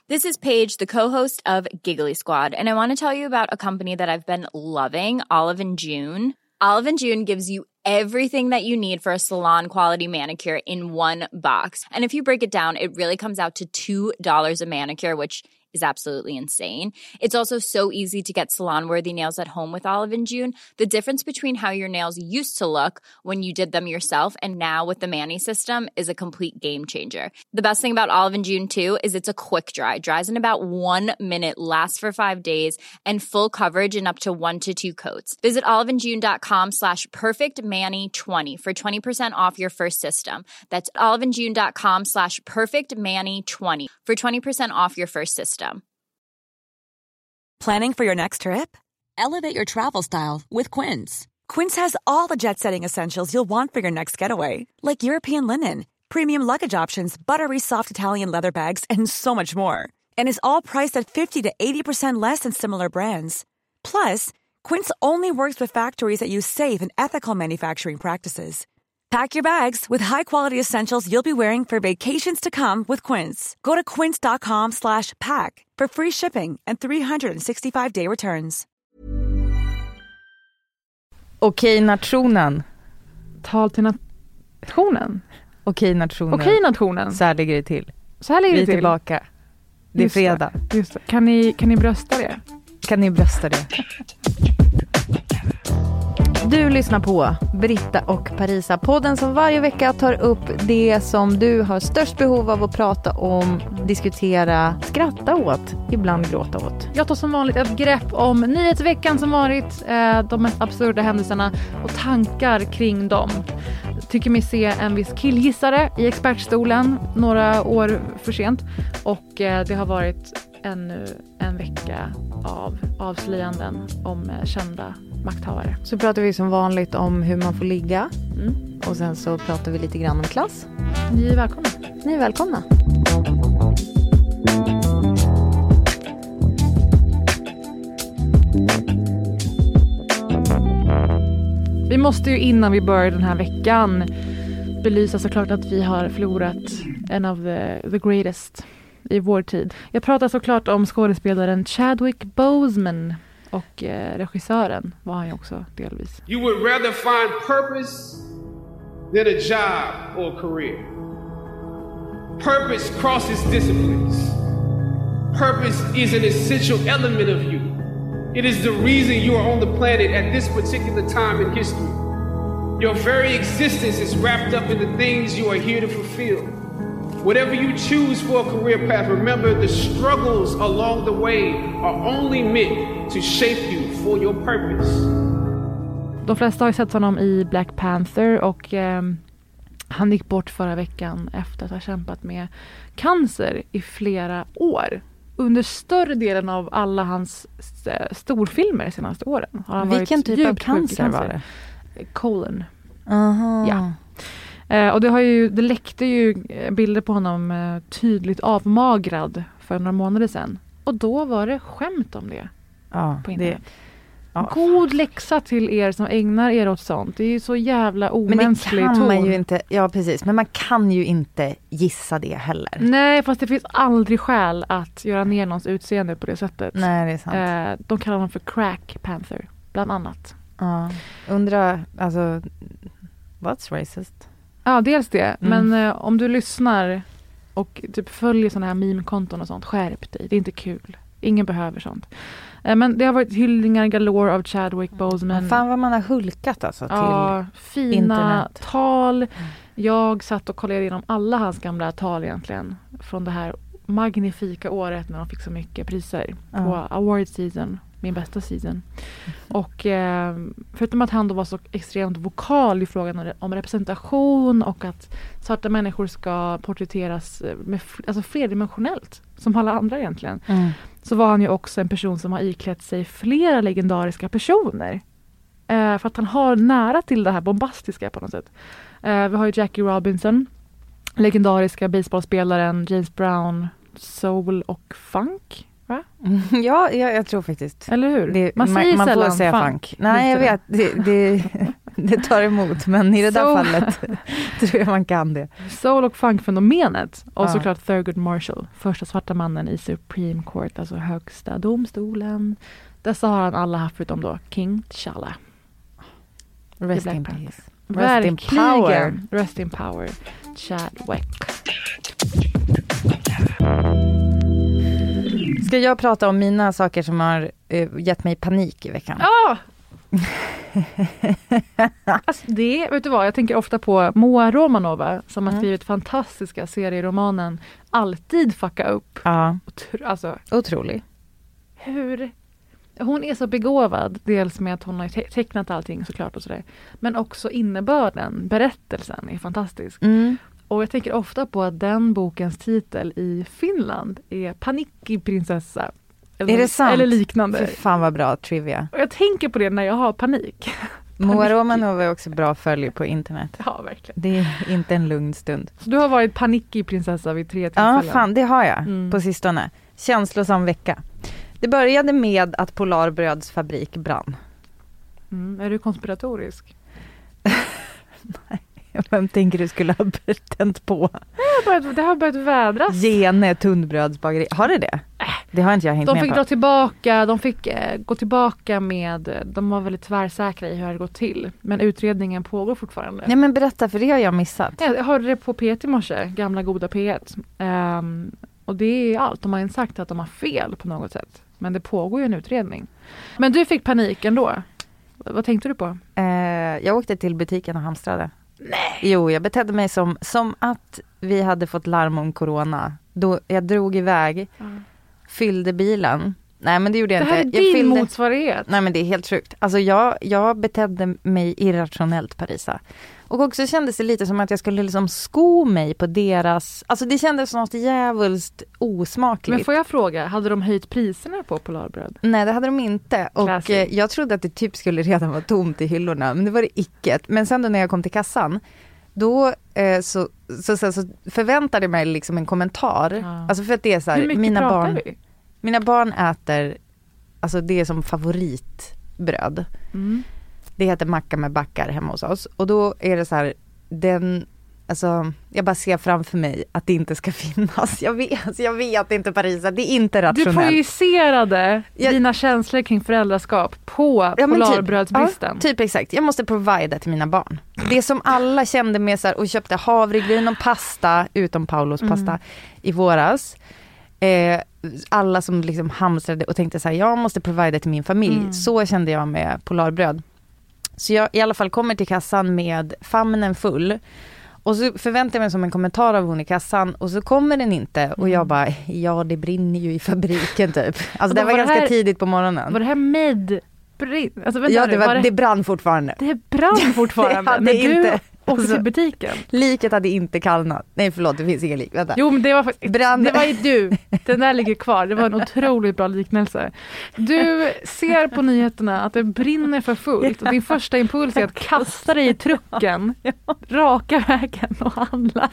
This is Paige, the co-host of Giggly Squad, and I want to tell you about a company that I've been loving, Olive & June. Olive & June gives you everything that you need for a salon-quality manicure in one box. And if you break it down, it really comes out to $2 a manicure, which is absolutely insane. It's also so easy to get salon-worthy nails at home with Olive & June. The difference between how your nails used to look when you did them yourself and now with the Mani system is a complete game changer. The best thing about Olive & June, too, is it's a quick dry. Dries in about 1 minute, lasts for 5 days, and full coverage in up to 1 to 2 coats. Visit oliveandjune.com/perfectmani20 for 20% off your first system. That's oliveandjune.com/perfectmani20 for 20% off your first system. Planning for your next trip? Elevate your travel style with Quince. Quince has all the jet-setting essentials you'll want for your next getaway, like European linen, premium luggage options, buttery soft Italian leather bags, and so much more. And is all priced at 50 to 80% less than similar brands. Plus, Quince only works with factories that use safe and ethical manufacturing practices. Pack your bags with high-quality essentials you'll be wearing for vacations to come with Quince. Go to quince.com/pack for free shipping and 365-day returns. Okej, nationen. Tal till nationen. Okej, nationen. Okej, nationen. Så här ligger det till. Så här ligger det till. Vi är tillbaka. Det är Just fredag. Det. Just det. Kan ni brösta det? Kan ni brösta det? Du lyssnar på Britta och Parisa, podden som varje vecka tar upp det som du har störst behov av att prata om, diskutera, skratta åt, ibland gråta åt. Jag tar som vanligt ett grepp om nyhetsveckan som varit, de mest absurda händelserna och tankar kring dem. Tycker mig se en viss killgissare i expertstolen några år för sent, och det har varit ännu en vecka av avslöjanden om kända makthavare. Så pratar vi som vanligt om hur man får ligga. Och sen så pratar vi lite grann om klass. Ni är välkomna. Ni är välkomna. Vi måste ju innan vi börjar den här veckan belysa såklart att vi har förlorat en av the greatest i vår tid. Jag pratar såklart om skådespelaren Chadwick Boseman. Och regissören var han ju också delvis. You would rather find purpose than a job or career. Purpose crosses disciplines. Purpose is an essential element of you. It is the reason you are on the planet at this particular time in history. Your very existence is wrapped up in the things you are here to fulfill. Whatever you choose for a career path, remember the struggles along the way are only meant to shape you for your purpose. De flesta har ju sett honom i Black Panther, och han gick bort förra veckan efter att ha kämpat med cancer i flera år. Under större delen av alla hans storfilmer de senaste åren har han Vilken varit typ av cancer var det? Colon. Aha. Ja. Och det läckte ju bilder på honom tydligt avmagrad för några månader sedan. Och då var det skämt om det. Ja, på internet. God läxa till er som ägnar er åt sånt. Det är ju så jävla omänsklig ton. Men det kan man ju inte, ja precis, men man kan ju inte gissa det heller. Nej, fast det finns aldrig skäl att göra ner någons utseende på det sättet. Nej, det är sant. De kallar honom för Crack Panther, bland annat. Ja, undrar, alltså, what's racist? Ja, dels det. Men om du lyssnar och typ följer sådana här meme-konton och sånt, skärp dig. Det är inte kul. Ingen behöver sånt. Men det har varit hyllningar galore av Chadwick Boseman. Fan vad man har hulkat alltså till fina internet. Tal. Jag satt och kollade igenom alla hans gamla tal egentligen. Från det här magnifika året när de fick så mycket priser på award season. Min bästa season. Och förutom att han då var så extremt vokal i frågan om representation och att svarta människor ska porträtteras med, alltså flerdimensionellt som alla andra egentligen. Så var han ju också en person som har iklätt sig flera legendariska personer. För att han har nära till det här bombastiska på något sätt. Vi har ju Jackie Robinson, legendariska baseballspelaren, James Brown, soul och funk. Va? Ja, jag tror faktiskt. Eller hur? Man får säga funk. Nej, jag vet. det tar emot, men i det där fallet tror jag man kan det. Soul- och funkfenomenet. Och såklart Thurgood Marshall, första svarta mannen i Supreme Court, alltså högsta domstolen. Dessa har han alla haft förutom då King T'Challa. Rest in peace. Rest in power. Rest in power. Chadwick. Ska jag prata om mina saker som har gett mig panik i veckan? Ja! Alltså det, vet du vad, jag tänker ofta på Moa Romanova som har skrivit fantastiska serieromanen Alltid fucka upp. Ja. Alltså, otrolig. Hur... Hon är så begåvad, dels med att hon har tecknat allting såklart och sådär. Men också innebörden, berättelsen är fantastisk. Och jag tänker ofta på att den bokens titel i Finland är Panikkiprinsessa. Är det sant? Eller liknande. Fy fan vad bra trivia. Och jag tänker på det när jag har panik. Moa Romanova är också bra följ på internet. Ja, verkligen. Det är inte en lugn stund. Så du har varit Panikkiprinsessa vid 3 tillfällen? Ja, fan det har jag på sistone. Känslosam vecka. Det började med att Polarbröds fabrik brann. Är du konspiratorisk? Nej, vem tänker du skulle ha tänt på? Det har börjat vädras. Gene tunnbrödsbageri. Har det? Det har inte jag hängt med på. De fick gå tillbaka med, de var väldigt tvärsäkra i hur det gått till. Men utredningen pågår fortfarande. Ja men berätta, för det har jag missat. Jag hörde det på P1 i morse, gamla goda P1. Och det är allt. De har inte sagt att de har fel på något sätt. Men det pågår ju en utredning. Men du fick panik ändå. Vad tänkte du på? Jag åkte till butiken och hamstrade. Nej. Jo, jag betedde mig som att vi hade fått larm om corona. Då jag drog iväg, fyllde bilen. Nej, men det gjorde jag inte. Det här är din motsvarighet. Nej, men det är helt sjukt. Alltså jag betedde mig irrationellt, Parisa. Och också kändes det lite som att jag skulle liksom sko mig på deras... Alltså det kändes något jävligt osmakligt. Men får jag fråga, hade de höjt priserna på Polarbröd? Nej, det hade de inte. Och jag trodde att det typ skulle redan vara tomt i hyllorna. Men det var det icke. Men sen då när jag kom till kassan, då så förväntade jag mig liksom en kommentar. Ja. Alltså för att det är så här, hur mycket pratar vi? Mina barn äter, alltså det är som favoritbröd. Det heter macka med backar hemma hos oss. Och då är det så här, jag bara ser framför mig att det inte ska finnas. Jag vet inte, Parisa, det är inte rationellt. Du projicerade dina känslor kring föräldraskap på Polarbrödsbristen. Ja, typ exakt. Jag måste provida till mina barn. Det som alla kände med så här, och köpte havregryn och pasta, utom Paulos pasta, i våras. Alla som liksom hamstrade och tänkte så här, jag måste provida till min familj. Så kände jag med Polarbröd. Så jag i alla fall kommer till kassan med famnen full. Och så förväntar jag mig som en kommentar av hon i kassan. Och så kommer den inte. Och jag bara, ja det brinner ju i fabriken typ. Alltså det var ganska tidigt på morgonen. Var det här med alltså, det brann fortfarande. Det brann fortfarande. Det inte. Och till butiken. Liket hade inte kallnat. Nej förlåt, det finns ingen lik. Vänta. Jo men det var faktiskt, det var ju du. Den där ligger kvar. Det var en otroligt bra liknelse. Du ser på nyheterna att det brinner för fullt. Och din första impuls är att kasta dig i trucken. Raka vägen och handla.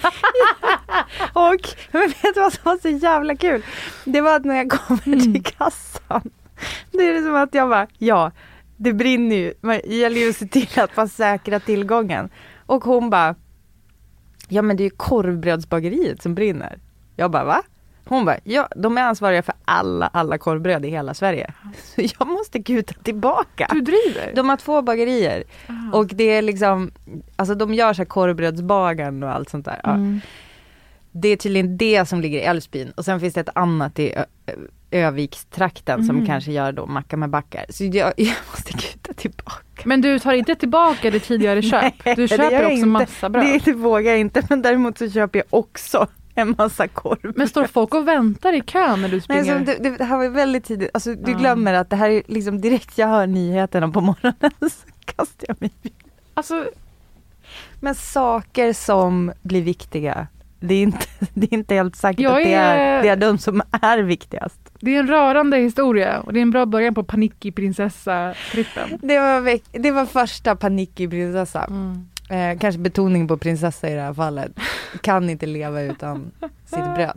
Och men vet du vad som var så jävla kul? Det var att när jag kommer till kassan. Det är som att jag bara, det brinner ju. Det gäller ju att se till att man säkrar tillgången. Och hon bara, ja men det är ju korvbrödsbageriet som brinner. Jag bara, va? Hon bara, ja de är ansvariga för alla korvbröd i hela Sverige. Så jag måste kuta tillbaka. Du driver? De har 2 bagerier. Och det är liksom, alltså de gör så här korvbrödsbagaren och allt sånt där. Ja. Det är tydligen det som ligger i Älvsbyn. Och sen finns det ett annat i Övikstrakten som kanske gör då macka med backar. Så jag måste kuta tillbaka. Men du tar inte tillbaka det tidigare köp? Du köper också massa bröd. Det vågar jag inte, men däremot så köper jag också en massa korv. Men står folk och väntar i kön när du springer? Nej, det här var väldigt tidigt. Alltså du glömmer att det här är liksom direkt jag hör nyheterna på morgonen så kastar jag mig. Alltså, men saker som blir viktiga. Det är inte helt säkert att det är de som är viktigast. Det är en rörande historia och det är en bra början på Panikkiprinsessa-trippen. Det var första Panikkiprinsessa. Kanske betoning på prinsessa i det här fallet. Kan inte leva utan sitt bröd.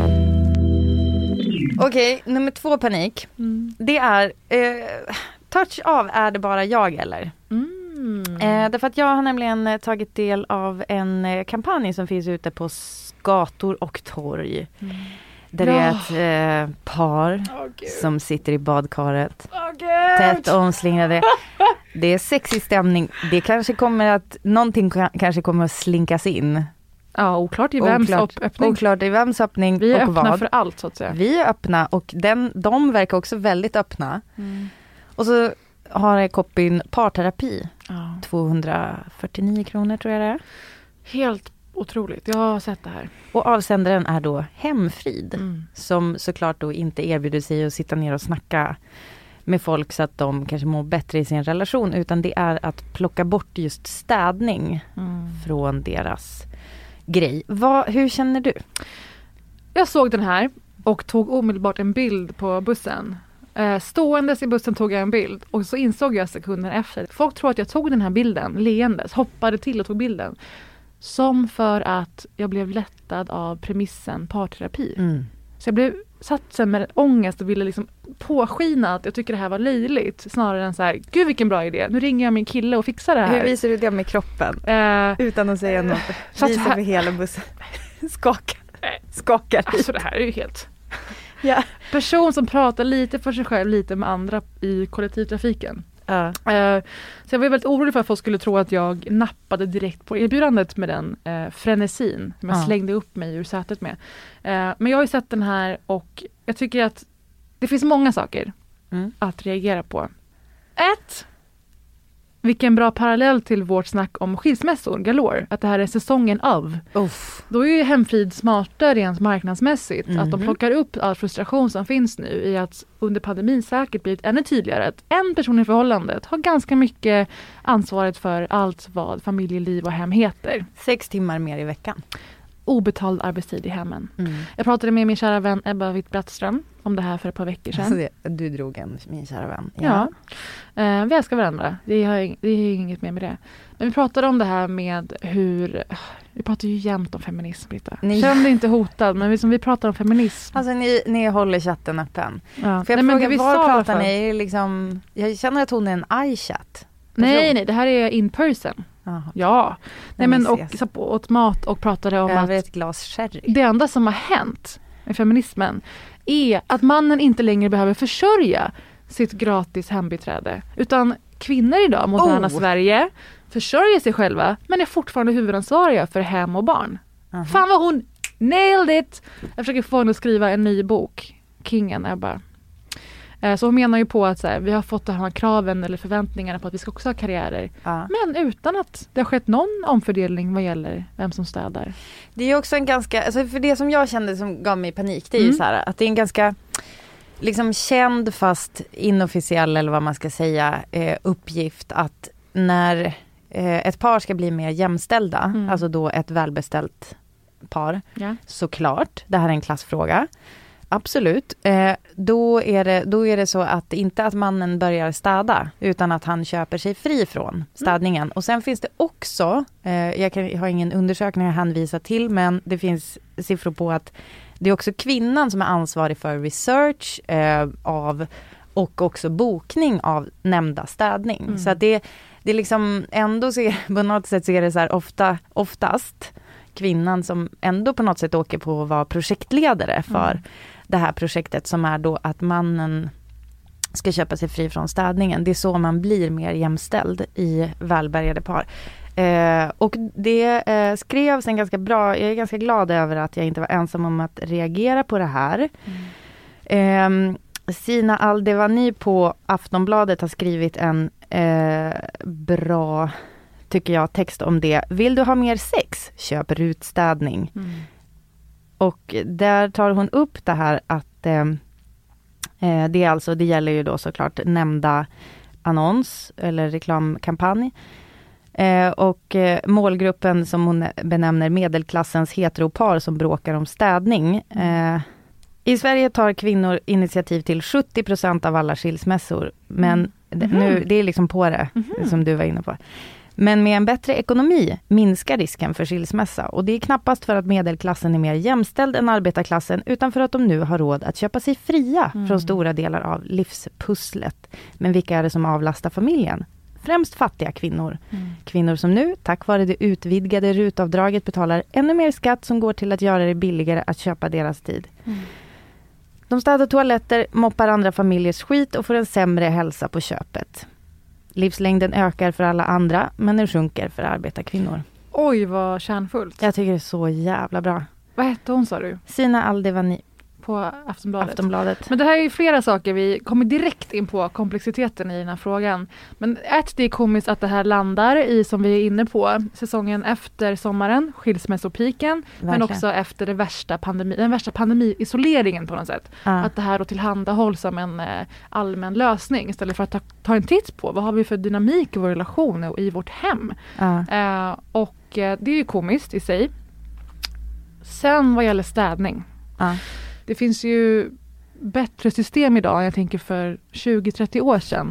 Okej, nummer 2 panik. Det är touch av, är det bara jag eller? Därför att jag har nämligen tagit del av en kampanj som finns ute på gator och torg. Där det är ett par som sitter i badkaret. Tätt omslingrade. Det är sexig stämning. Det kanske kommer att någonting kanske kommer att slinkas in. Ja, oklart i vems öppning. Oklart i vems öppning. Vi är och öppna vad. för allt så att säga. Vi är öppna och de verkar också väldigt öppna. Och så har jag copyn parterapi. 249 kronor tror jag det är. Helt otroligt, jag har sett det här. Och avsändaren är då Hemfrid. Som såklart då inte erbjuder sig att sitta ner och snacka med folk så att de kanske mår bättre i sin relation. Utan det är att plocka bort just städning från deras grej. Hur känner du? Jag såg den här och tog omedelbart en bild på bussen. Ståendes i bussen tog jag en bild och så insåg jag sekunder efter. Folk tror att jag tog den här bilden leendes, hoppade till och tog bilden. Som för att jag blev lättad av premissen parterapi. Så jag blev satt sen med ångest och ville liksom påskina att jag tycker det här var löjligt. Snarare än så här, gud vilken bra idé. Nu ringer jag min kille och fixar det här. Hur visar du det med kroppen? Utan att säga något. Visar för hela bussen. Skakar. Alltså det här är ju helt... Ja. Person som pratar lite för sig själv, lite med andra i kollektivtrafiken. Så jag var väldigt orolig för att folk skulle tro att jag nappade direkt på erbjudandet med den frenesin som jag slängde upp mig ur sätet med. Men jag har ju sett den här och jag tycker att det finns många saker att reagera på. 1. Vilken bra parallell till vårt snack om skilsmässor, galore. Att det här är säsongen av. Då är ju Hemfrid smarta rent marknadsmässigt. Att de plockar upp all frustration som finns nu i att under pandemin säkert blivit ännu tydligare att en person i förhållandet har ganska mycket ansvaret för allt vad familjeliv och hem heter. 6 timmar mer i veckan. Obetald arbetstid i hemmen. Jag pratade med min kära vän Ebba Witt-Brattström om det här för ett par veckor sedan. Alltså du drog min kära vän. Ja. Vi älskar varandra. Det är inget mer med det. Men vi pratade om det här med hur... Vi pratar ju jämt om feminism, Britta. Känn dig inte hotad, men vi pratar om feminism. Alltså ni håller chatten öppen. Ja. För jag frågar, var pratar ni? Liksom, jag känner att hon är en iChat. Nej, det här är in person. Aha. Ja. Nej, men och åt mat och pratade om över ett glas sherry. Det enda som har hänt med feminismen är att mannen inte längre behöver försörja sitt gratis hembiträde. Utan kvinnor idag, moderna Sverige, försörjer sig själva men är fortfarande huvudansvariga för hem och barn. Fan vad hon nailed it! Jag försöker få henne att skriva en ny bok. Kingen är bara... Så hon menar ju på att så här, vi har fått de här kraven eller förväntningarna på att vi ska också ha karriärer. Men utan att det har skett någon omfördelning vad gäller vem som städar. Det är ju också en ganska, alltså för det som jag kände som gav mig panik, det är ju så här att det är en ganska liksom känd fast inofficiell eller vad man ska säga uppgift att när ett par ska bli mer jämställda, alltså då ett välbeställt par, såklart, det här är en klassfråga. Absolut. Då är det så att inte att mannen börjar städa utan att han köper sig fri från städningen. Och sen finns det också, jag har ingen undersökning att hänvisa till, men det finns siffror på att det är också kvinnan som är ansvarig för research av och också bokning av nämnda städning. Så att det är liksom ändå på något sätt så är det så här oftast kvinnan som ändå på något sätt åker på att vara projektledare för det här projektet som är då att mannen ska köpa sig fri från städningen. Det är så man blir mer jämställd i välbärgade par. Och det skrevs en ganska bra, jag är ganska glad över att jag inte var ensam om att reagera på det här. Sina Aldevani på Aftonbladet har skrivit en bra, tycker jag, text om det. Vill du ha mer sex? Köp rutstädning. Och där tar hon upp det här att det gäller ju då såklart nämnda annons eller reklamkampanj. Och målgruppen som hon benämner medelklassens heteropar som bråkar om städning. I Sverige tar kvinnor initiativ till 70% av alla skilsmässor. Men nu, det är liksom på det som du var inne på. Men med en bättre ekonomi minskar risken för skilsmässa. Och det är knappast för att medelklassen är mer jämställd än arbetarklassen utan för att de nu har råd att köpa sig fria från stora delar av livspusslet. Men vilka är det som avlastar familjen? främst fattiga kvinnor. Kvinnor som nu, tack vare det utvidgade RUT-avdraget, betalar ännu mer skatt som går till att göra det billigare att köpa deras tid. De städar toaletter, moppar andra familjers skit och får en sämre hälsa på köpet. Livslängden ökar för alla andra, men den sjunker för arbetarkvinnor. Oj, vad kärnfullt. Jag tycker det är så jävla bra. Vad hette hon, sa du? Sina Aldevani. På Aftonbladet. Men det här är ju flera saker. Vi kommer direkt in på komplexiteten i den här frågan. Men det är komiskt att det här landar i, som vi är inne på, säsongen efter sommaren, skilsmässopiken, men också efter den värsta pandemi-isoleringen på något sätt. Att det här då tillhandahålls som en allmän lösning istället för att ta en titt på vad har vi för dynamik i vår relation och i vårt hem. Och det är ju komiskt i sig. Sen vad gäller städning. Det finns ju bättre system idag, jag tänker för 20-30 år sedan,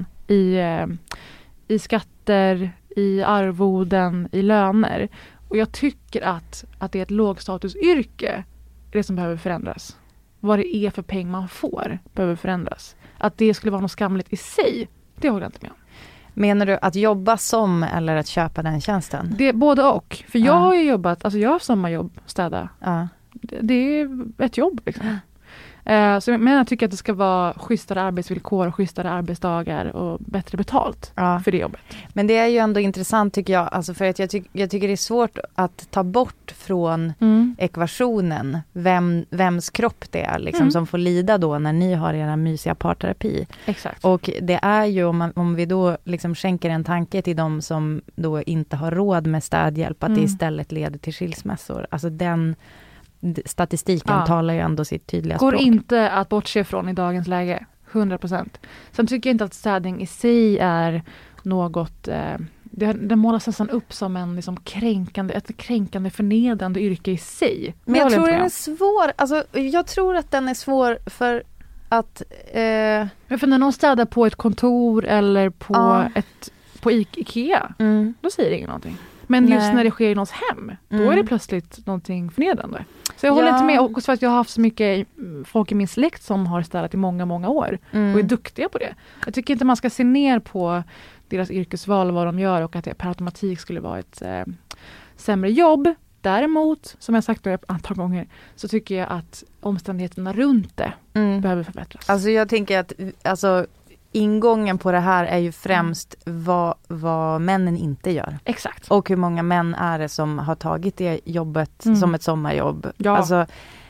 i skatter, i arvoden, i löner. Och jag tycker att det är ett lågstatusyrke, det som behöver förändras. Vad det är för pengar man får behöver förändras. Att det skulle vara något skamligt i sig, det håller jag inte med om. Menar du att jobba som eller att köpa den tjänsten? Det är både och. För jag har ju jobbat, alltså jag har sommarjobb, städa. Det är ett jobb liksom. Men jag tycker att det ska vara schysstare arbetsvillkor och schysstare arbetsdagar och bättre betalt för det jobbet. Men det är ju ändå intressant tycker jag, alltså för att jag tycker det är svårt att ta bort från ekvationen vems kropp det är liksom, som får lida då när ni har era mysiga parterapi. Exakt. Och det är ju om vi då liksom skänker en tanke till de som då inte har råd med städhjälp, att det istället leder till skilsmässor. Alltså den statistiken talar ju ändå sitt tydliga språk. Går inte att bortse från i dagens läge, 100%. Sen tycker jag inte att städning i sig är något, det målas nästan upp som en liksom ett kränkande, förnedrande yrke i sig. Men jag tror den är svår, alltså jag tror att den är svår för att Men för när någon städar på ett kontor eller på Ikea, då säger ingen någonting. Men just när det sker i någons hem, då är det plötsligt någonting förnedrande. Så jag håller inte med, och för att jag har haft så mycket folk i min släkt som har städat i många, många år och är duktiga på det. Jag tycker inte man ska se ner på deras yrkesval och vad de gör och att det per automatik skulle vara ett sämre jobb. Däremot, som jag sagt ett antal gånger, så tycker jag att omständigheterna runt det behöver förbättras. Alltså jag tänker att ingången på det här är ju främst vad männen inte gör. Exakt. Och hur många män är det som har tagit det jobbet som ett sommarjobb. Ja. Alltså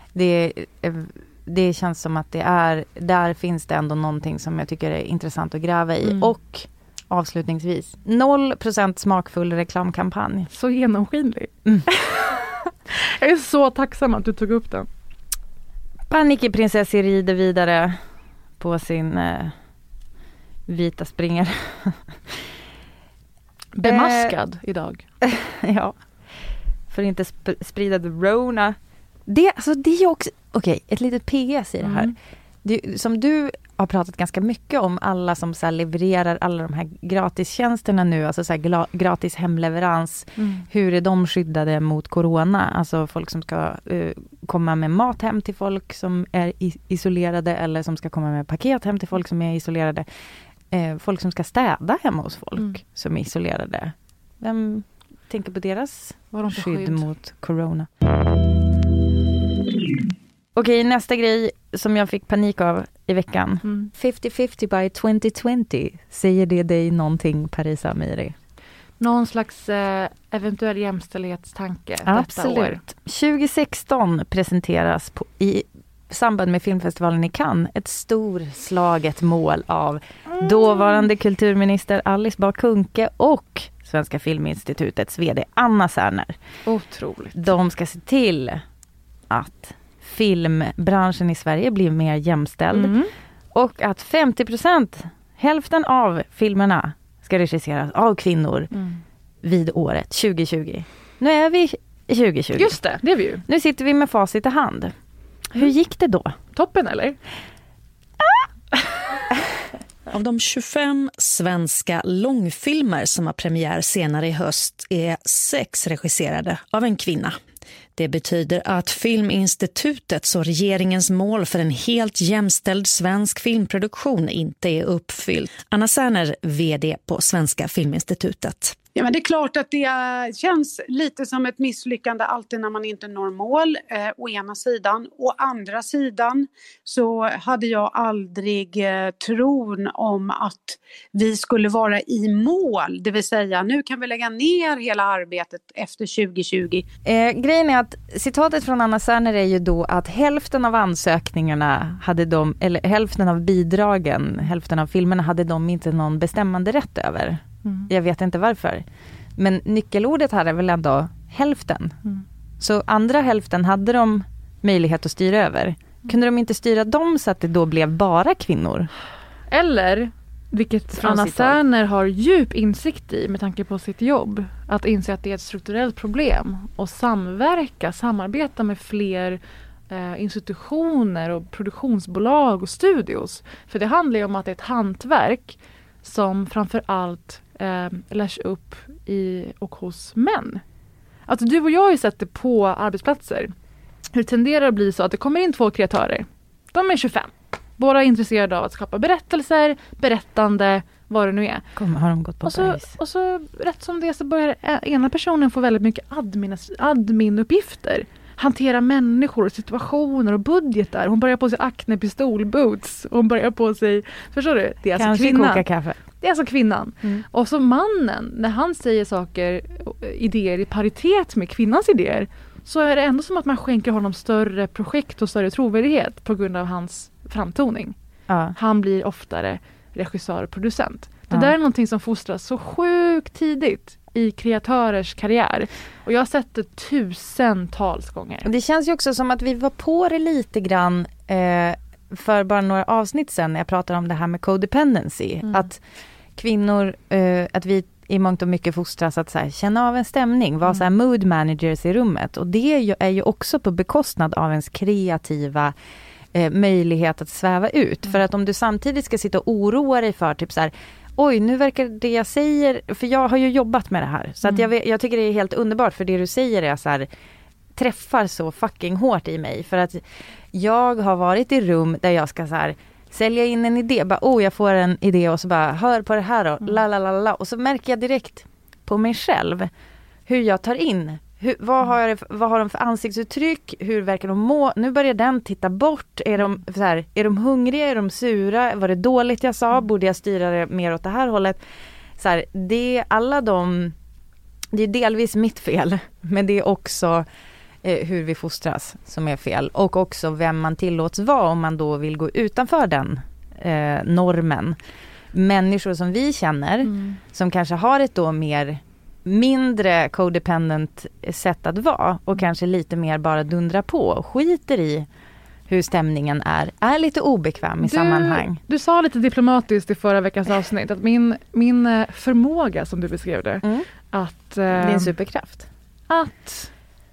det känns som att där finns det ändå någonting som jag tycker är intressant att gräva i. Och avslutningsvis, 0% smakfull reklamkampanj. Så genomskinlig. Jag är så tacksam att du tog upp den. Panikprinsessan rider vidare på sin vita springare. Bemaskad idag. Ja. För inte sprida the Rona. Det är ju också ett litet PS i det här. Som du har pratat ganska mycket om, alla som så här levererar alla de här gratistjänsterna nu, alltså så här gratis hemleverans. Hur är de skyddade mot corona? Alltså folk som ska komma med mat hem till folk som är isolerade, eller som ska komma med paket hem till folk som är isolerade. Folk som ska städa hemma hos folk som är isolerade. Vem tänker på deras skydd mot corona? Okej, nästa grej som jag fick panik av i veckan. 50-50 by 2020. Säger det dig någonting, Parisa Amiri? Någon slags eventuell jämställdhetstanke Absolut. Detta år. 2016 presenteras i samband med filmfestivalen i Cannes ett storslaget mål av dåvarande kulturminister Alice Bah Kuhnke och Svenska Filminstitutets vd Anna Särner. Otroligt. De ska se till att filmbranschen i Sverige blir mer jämställd och att 50%, hälften av filmerna, ska regisseras av kvinnor vid året 2020. Nu är vi 2020. Just det är vi ju. Nu sitter vi med facit i hand. Hur gick det då? Toppen, eller? Av de 25 svenska långfilmer som har premiär senare i höst är 6 regisserade av en kvinna. Det betyder att Filminstitutets och regeringens mål för en helt jämställd svensk filmproduktion inte är uppfyllt. Anna Särner, vd på Svenska Filminstitutet. Ja, men det är klart att det känns lite som ett misslyckande alltid när man inte når mål, å ena sidan. Å andra sidan så hade jag aldrig tron om att vi skulle vara i mål. Det vill säga, nu kan vi lägga ner hela arbetet efter 2020. Grejen är att citatet från Anna Särner är ju då att hälften av ansökningarna hade de, eller hälften av bidragen, hälften av filmerna hade de inte någon bestämmande rätt över. Jag vet inte varför. Men nyckelordet här är väl ändå hälften. Så andra hälften hade de möjlighet att styra över. Kunde de inte styra dem så att det då blev bara kvinnor? Eller, vilket Anna Särner har djup insikt i med tanke på sitt jobb, att inse att det är ett strukturellt problem och samarbeta med fler institutioner och produktionsbolag och studios. För det handlar ju om att det är ett hantverk som framför allt lärs upp i och hos män. Alltså du och jag har ju sett det på arbetsplatser. Hur det tenderar att bli så att det kommer in 2 kreatörer. De är 25. Båda är intresserade av att skapa berättelser, berättande, vad det nu är. Har de gått på och så rätt som det så börjar ena personen få väldigt mycket admin-uppgifter. Hantera människor och situationer och budgetar. Hon börjar på sig Acne pistolboots. Hon börjar på sig, förstår du? Det är alltså kanske kvinnan. Koka kaffe. Det är alltså kvinnan. Och så mannen, när han säger saker, idéer i paritet med kvinnans idéer, så är det ändå som att man skänker honom större projekt och större trovärdighet på grund av hans framtoning. Ja. Han blir oftare regissör och producent. Det där är någonting som fostras så sjukt tidigt i kreatörers karriär. Och jag har sett det tusentals gånger. Det känns ju också som att vi var på det lite grann för bara några avsnitt sedan när jag pratade om det här med codependency. Att kvinnor, att vi i mångt och mycket fostras att så här, känna av en stämning, vara så här mood managers i rummet. Och det är ju också på bekostnad av ens kreativa möjlighet att sväva ut. För att om du samtidigt ska sitta och oroa dig för typ så här, oj, nu verkar det jag säger, för jag har ju jobbat med det här. Så att jag tycker det är helt underbart, för det du säger är så här, träffar så fucking hårt i mig. För att jag har varit i rum där jag ska så här, sälja in en idé. Bara, jag får en idé och så bara, hör på det här då. Lalalala. Och så märker jag direkt på mig själv hur jag tar in. Vad har de för ansiktsuttryck? Hur verkar de må? Nu börjar den titta bort. Är de hungriga? Är de sura? Var det dåligt jag sa? Borde jag styra det mer åt det här hållet? Så här, det är delvis mitt fel. Men det är också hur vi fostras som är fel. Och också vem man tillåts vara om man då vill gå utanför den normen. Människor som vi känner som kanske har ett då mindre codependent sätt att vara och kanske lite mer bara dundra på och skiter i hur stämningen är lite obekväm i sammanhang. Du sa lite diplomatiskt i förra veckans avsnitt att min förmåga, som du beskrev det, att det är en superkraft. Att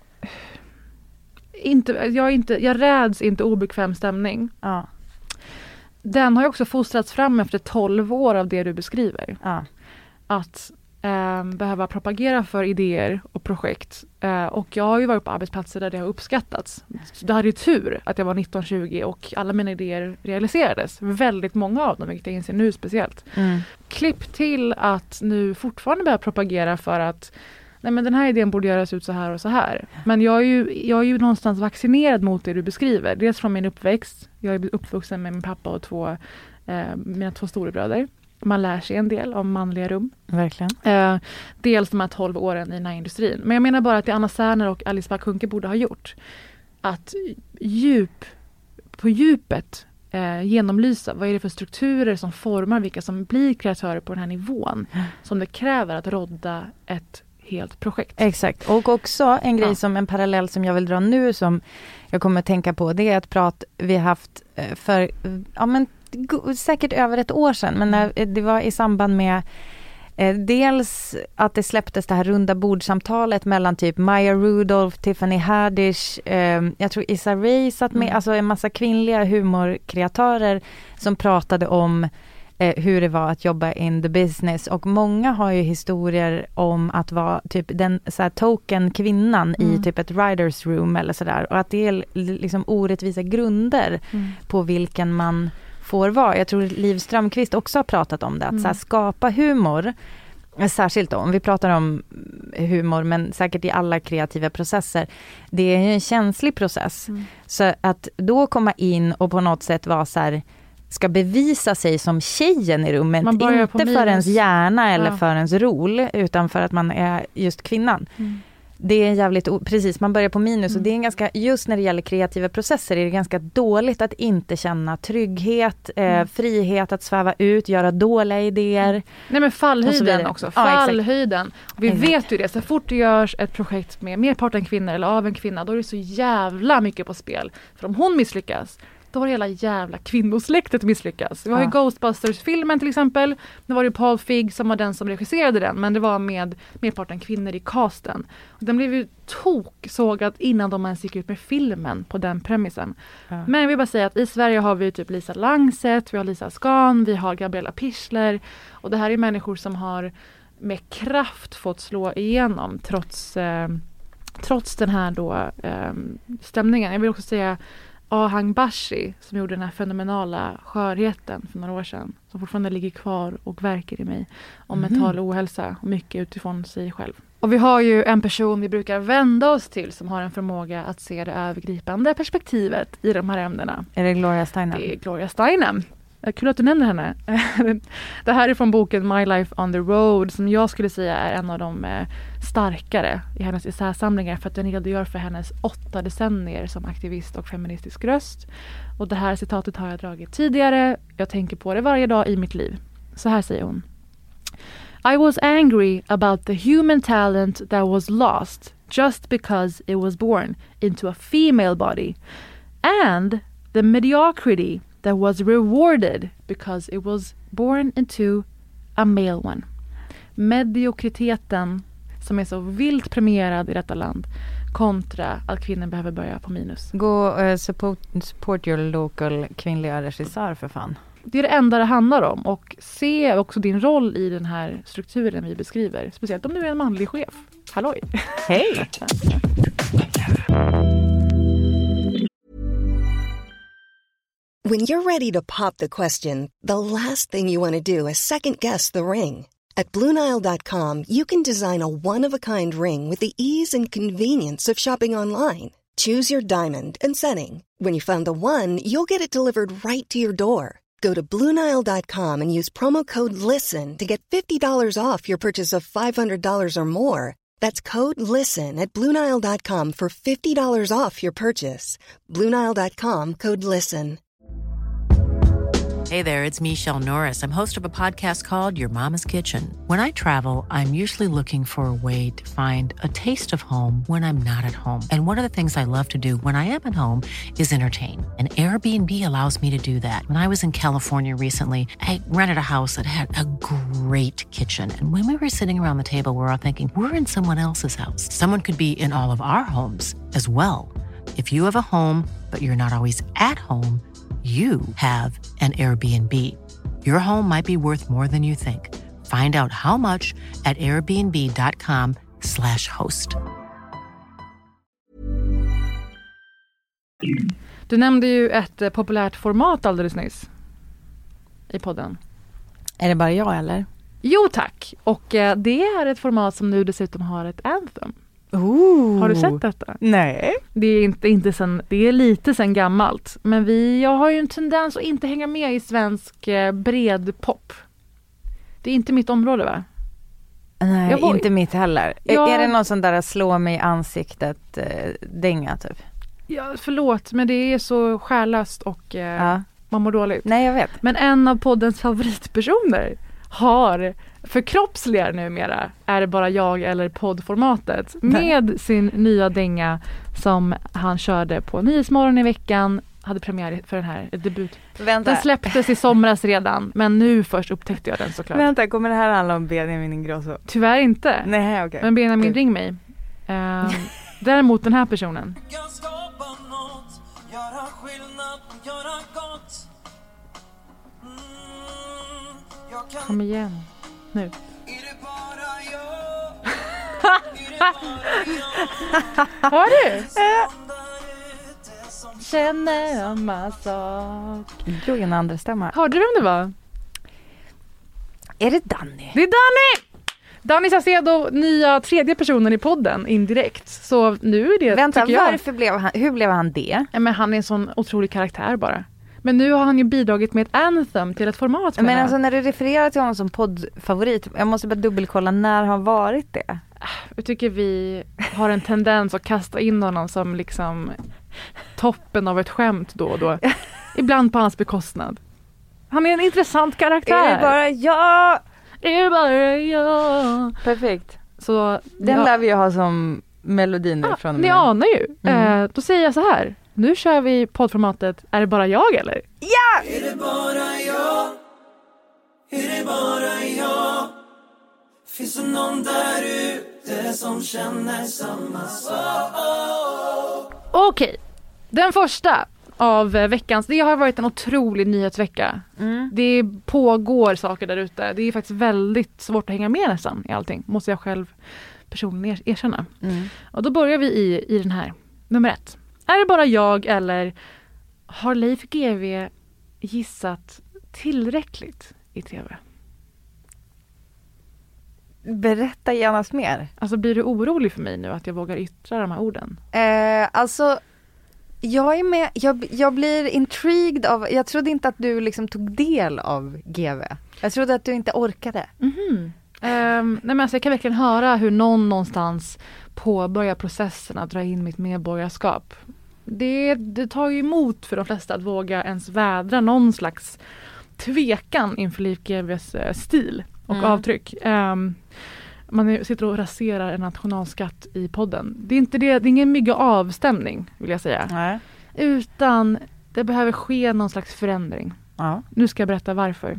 jag räds inte obekväm stämning. Ja. Den har ju också fostrats fram efter 12 år av det du beskriver. Ja. Att behöva propagera för idéer och projekt. Och jag har ju varit på arbetsplatser där det har uppskattats. Det hade ju tur att jag var 19-20 och alla mina idéer realiserades. Väldigt många av dem, vilket jag inser nu speciellt. Klipp till att nu fortfarande börja propagera för att nej, men den här idén borde göras ut så här och så här. Men jag är ju någonstans vaccinerad mot det du beskriver. Dels från min uppväxt. Jag är uppvuxen med min pappa och mina 2 storebröder. Man lär sig en del om manliga rum. Verkligen. Dels de här 12 åren i den här industrin. Men jag menar bara att det Anna Särner och Alice Bah Kuhnke borde ha gjort. Att på djupet genomlysa vad är det för strukturer som formar vilka som blir kreatörer på den här nivån. Som det kräver att rodda ett helt projekt. Exakt. Och också en grej som en parallell som jag vill dra nu som jag kommer att tänka på, det är ett prat vi haft för säkert över ett år sedan, men när det var i samband med dels att det släpptes det här runda bordsamtalet mellan typ Maya Rudolph, Tiffany Haddish, jag tror Issa Rae satt med, alltså en massa kvinnliga humorkreatörer som pratade om hur det var att jobba in the business. Och många har ju historier om att vara typ den så här, token kvinnan i typ ett writers room eller sådär. Och att det är liksom orättvisa grunder på vilken man får vara. Jag tror Liv Strömquist också har pratat om det. Att så här, skapa humor, särskilt då, om vi pratar om humor, men säkert i alla kreativa processer. Det är ju en känslig process. Så att då komma in och på något sätt vara så här, ska bevisa sig som tjejen i rummet, inte för ens hjärna eller för ens roll, utan för att man är just kvinnan. Det är jävligt, precis, man börjar på minus och det är en ganska, just när det gäller kreativa processer är det ganska dåligt att inte känna trygghet, frihet att sväva ut, göra dåliga idéer. Nej, men fallhöjden också, fallhöjden. Vi vet ju det, så fort det görs ett projekt med merparten kvinnor eller av en kvinna, då är det så jävla mycket på spel. För om hon misslyckas, då har hela jävla kvinnosläktet misslyckas. Vi har ju Ghostbusters-filmen till exempel. Det var ju Paul Feig som var den som regisserade den. Men det var med merparten kvinnor i casten. Och den blev ju sågad innan de ens gick ut med filmen på den premissen. Men jag vill bara säga att i Sverige har vi typ Lisa Langset, vi har Lisa Skan, vi har Gabriella Pichler. Och det här är människor som har med kraft fått slå igenom trots den här då stämningen. Jag vill också säga Ahang Bashi som gjorde den här fenomenala skörheten för några år sedan, som fortfarande ligger kvar och verkar i mig, om mental ohälsa och mycket utifrån sig själv. Och vi har ju en person vi brukar vända oss till som har en förmåga att se det övergripande perspektivet i de här ämnena. Är det Gloria Steinem? Det är Gloria Steinem. Kul att du nämner henne. Det här är från boken My Life on the Road, som jag skulle säga är en av de starkare i hennes essäsamlingar, för att den redogör för hennes 8 decennier som aktivist och feministisk röst. Och det här citatet har jag dragit tidigare. Jag tänker på det varje dag i mitt liv. Så här säger hon. I was angry about the human talent that was lost just because it was born into a female body, and the mediocrity that was rewarded because it was born into a male one. Mediokriteten som är så vilt premierad i detta land kontra att kvinnor behöver börja på minus. Gå support your local kvinnliga regissör för fan. Det är det enda det handlar om, och se också din roll i den här strukturen vi beskriver. Speciellt om du är en manlig chef. Halloj! Hej! When you're ready to pop the question, the last thing you want to do is second-guess the ring. At BlueNile.com, you can design a one-of-a-kind ring with the ease and convenience of shopping online. Choose your diamond and setting. When you find the one, you'll get it delivered right to your door. Go to BlueNile.com and use promo code LISTEN to get $50 off your purchase of $500 or more. That's code LISTEN at BlueNile.com for $50 off your purchase. BlueNile.com, code LISTEN. Hey there, it's Michelle Norris. I'm host of a podcast called Your Mama's Kitchen. When I travel, I'm usually looking for a way to find a taste of home when I'm not at home. And one of the things I love to do when I am at home is entertain. And Airbnb allows me to do that. When I was in California recently, I rented a house that had a great kitchen. And when we were sitting around the table, we were all thinking, we're in someone else's house. Someone could be in all of our homes as well. If you have a home, but you're not always at home, you have an Airbnb. Your home might be worth more than you think. Find out how much at airbnb.com/host. Du nämnde ju ett populärt format alldeles nyss i podden. Är det bara jag eller? Jo tack. Och det är ett format som nu dessutom har ett anthem. Har du sett detta? Nej. Det är inte sen, det är lite sen gammalt. Men jag har ju en tendens att inte hänga med i svensk bred pop. Det är inte mitt område, va? Nej, inte mitt heller. Är det någon sån där slå mig i ansiktet dänga typ? Ja, förlåt, men det är så skärlöst och man mår dåligt. Nej, jag vet. Men en av poddens favoritpersoner har förkroppsligar numera Är det bara jag eller poddformatet med sin nya dänga som han körde på Nyhetsmorgon i veckan, hade premiär för den här debut. Vänta. Den släpptes i somras redan, men nu först upptäckte jag den såklart. Vänta, kommer det här handla om Benjamin Ingrosso? Tyvärr inte. Nej, okej. Men Benjamin, ring mig. Däremot den här personen. Jag skapar något, göra skillnad, göra gott. Kom igen. Nu. Hör du? Känner samma sak. Drog en andra stämma. Hörde du vem det var? Är det Danny? Det är Danny! Danny Saucedo, nya tredje personen i podden indirekt. Så nu är det... Vänta, hur blev han det? Ja, men han är en sån otrolig karaktär bara. Men nu har han ju bidragit med ett anthem till ett format. Men alltså när du refererar till honom som poddfavorit, jag måste bara dubbelkolla när har varit det? Jag tycker vi har en tendens att kasta in honom som liksom toppen av ett skämt då och då. Ibland på hans bekostnad. Han är en intressant karaktär. Är det bara jag? Är det bara jag? Perfekt. Så den lär vi ju ha som melodi nu från ni anar ju. Då säger jag så här. Nu kör vi poddformatet. Är det bara jag eller? Ja! Är det bara jag? Är det bara jag? Finns det någon där ute som känner samma sak? Okej. Den första av veckans. Det har varit en otrolig nyhetsvecka. Det pågår saker där ute. Det är faktiskt väldigt svårt att hänga med nästan i allting. Måste jag själv personligen erkänna. Och då börjar vi i den här. Nummer 1. Är det bara jag eller har Leif GW gissat tillräckligt i tv? Berätta gärna mer. Alltså blir du orolig för mig nu att jag vågar yttra de här orden? Alltså jag är med, jag blir intrigued av, jag trodde inte att du liksom tog del av GW. Jag trodde att du inte orkade. Nej men alltså jag kan verkligen höra hur någon någonstans påbörjar processen att dra in mitt medborgarskap. Det tar ju emot för de flesta att våga ens vädra någon slags tvekan inför Leif GW:s stil och avtryck. Man sitter och raserar en nationalskatt i podden. Det är ingen mygga avstämning vill jag säga. Nej. Utan det behöver ske någon slags förändring. Ja. Nu ska jag berätta varför.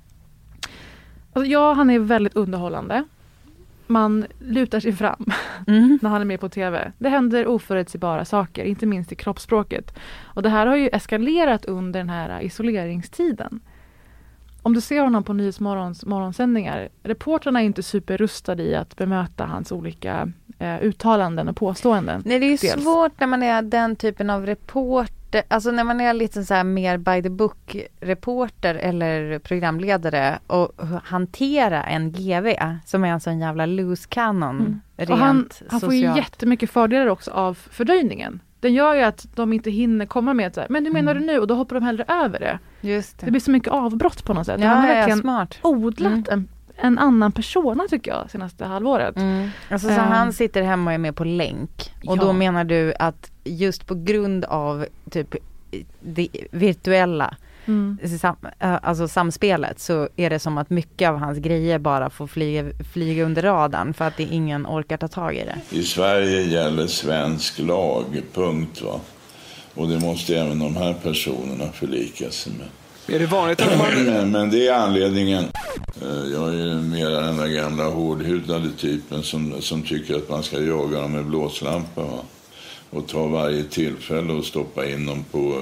Alltså, han är väldigt underhållande. Man lutar sig fram när han är med på tv. Det händer oförutsägbara saker, inte minst i kroppsspråket. Och det här har ju eskalerat under den här isoleringstiden. Om du ser honom på Nyhetsmorgons morgonsändningar, reportrarna är inte superrustade i att bemöta hans olika uttalanden och påståenden. Nej, det är ju svårt när man är den typen av reporter, alltså när man är lite så här mer by the book reporter eller programledare och hantera en GW som är en sån jävla loose cannon rent och han får ju socialt. jättemycket fördelar också av fördröjningen. Den gör ju att de inte hinner komma med så här, men hur menar du nu? Och då hoppar de hellre över det. Just det. Det blir så mycket avbrott på något sätt. Ja, han har verkligen smart. odlat en annan persona tycker jag senaste halvåret. Alltså så han sitter hemma och är med på länk. Och då menar du att just på grund av typ det virtuella alltså samspelet så är det som att mycket av hans grejer bara får flyga under radarn för att ingen orkar ta tag i det. I Sverige gäller svensk lag, punkt va. Och det måste även de här personerna förlika sig med. Är det vanligt att man... Men det är anledningen. Jag är mer den där gamla hårdhudade typen som tycker att man ska jaga dem med blåslampa va? Och ta varje tillfälle och stoppa in dem på...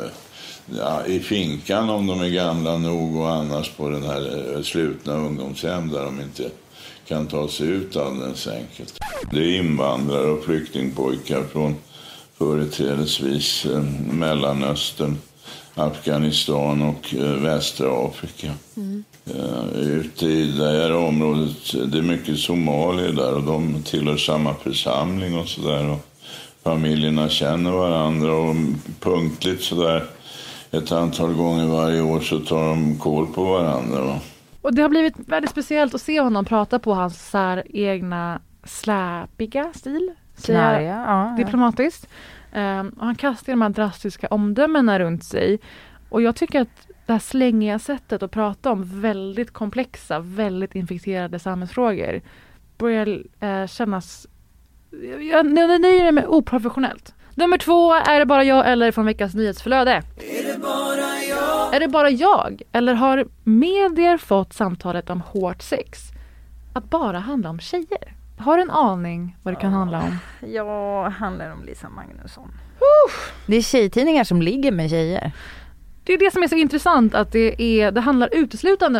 i finkan om de är gamla nog och annars på den här slutna ungdomshem där de inte kan ta sig ut alldeles enkelt. Det är invandrare och flyktingpojkar från företrädesvis Mellanöstern, Afghanistan och västra Afrika. Ute i det här området, det är mycket somalier där och de tillhör samma församling och sådär och familjerna känner varandra och punktligt sådär ett antal gånger varje år så tar de koll på varandra. Va? Och det har blivit väldigt speciellt att se honom prata på hans så här egna släpiga stil. Knarriga, ja. Diplomatiskt. Och han kastar de här drastiska omdömena runt sig. Och jag tycker att det här slängiga sättet att prata om väldigt komplexa, väldigt infekterade samhällsfrågor börjar kännas... Jag nöjer mig oprofessionellt. Nummer 2, är det bara jag eller från veckans nyhetsflöde? Är det bara jag? Är det bara jag? Eller har medier fått samtalet om hårt sex att bara handla om tjejer? Har du en aning vad det kan handla om? Ja, handlar om Lisa Magnusson. Det är tjejtidningar som ligger med tjejer. Det är det som är så intressant att det handlar uteslutande.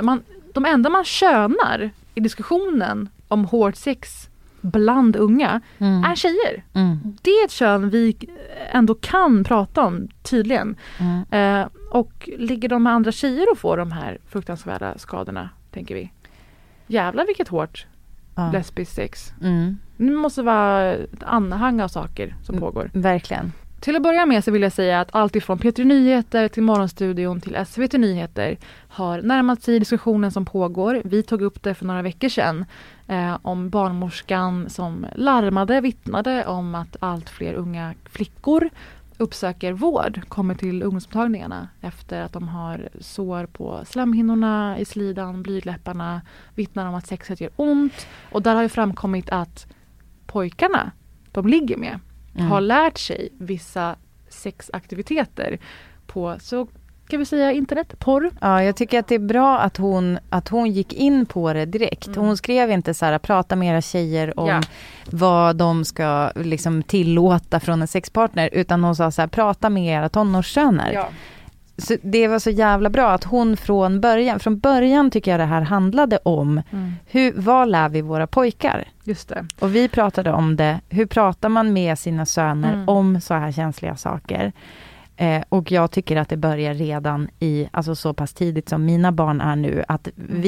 de enda man könar i diskussionen om hårt sex bland unga är tjejer. Det är ett kön vi ändå kan prata om tydligen. Och ligger de med andra tjejer och får de här fruktansvärda skadorna, tänker vi. Jävlar vilket hårt lesbiskt sex. Det måste vara ett anhang av saker som pågår. Verkligen. Till att börja med så vill jag säga att allt ifrån P3 Nyheter till Morgonstudion till SVT Nyheter har närmat sig diskussionen som pågår. Vi tog upp det för några veckor sedan om barnmorskan som vittnade om att allt fler unga flickor uppsöker vård, kommer till ungdomsmottagningarna efter att de har sår på slemhinnorna, i slidan, blygdläpparna, vittnar om att sexet gör ont. Och där har ju framkommit att pojkarna de ligger med har lärt sig vissa sexaktiviteter på, så kan vi säga, internet, porr. Ja, jag tycker att det är bra att hon gick in på det direkt. Hon skrev inte så här, prata med era tjejer om vad de ska liksom tillåta från en sexpartner, utan hon sa så här, prata med era tonårssöner. Ja. Så det var så jävla bra att hon från början tycker jag det här handlade om vad lär vi våra pojkar? Just det. Och vi pratade om det, hur pratar man med sina söner om så här känsliga saker? Och jag tycker att det börjar redan alltså så pass tidigt som mina barn är nu, att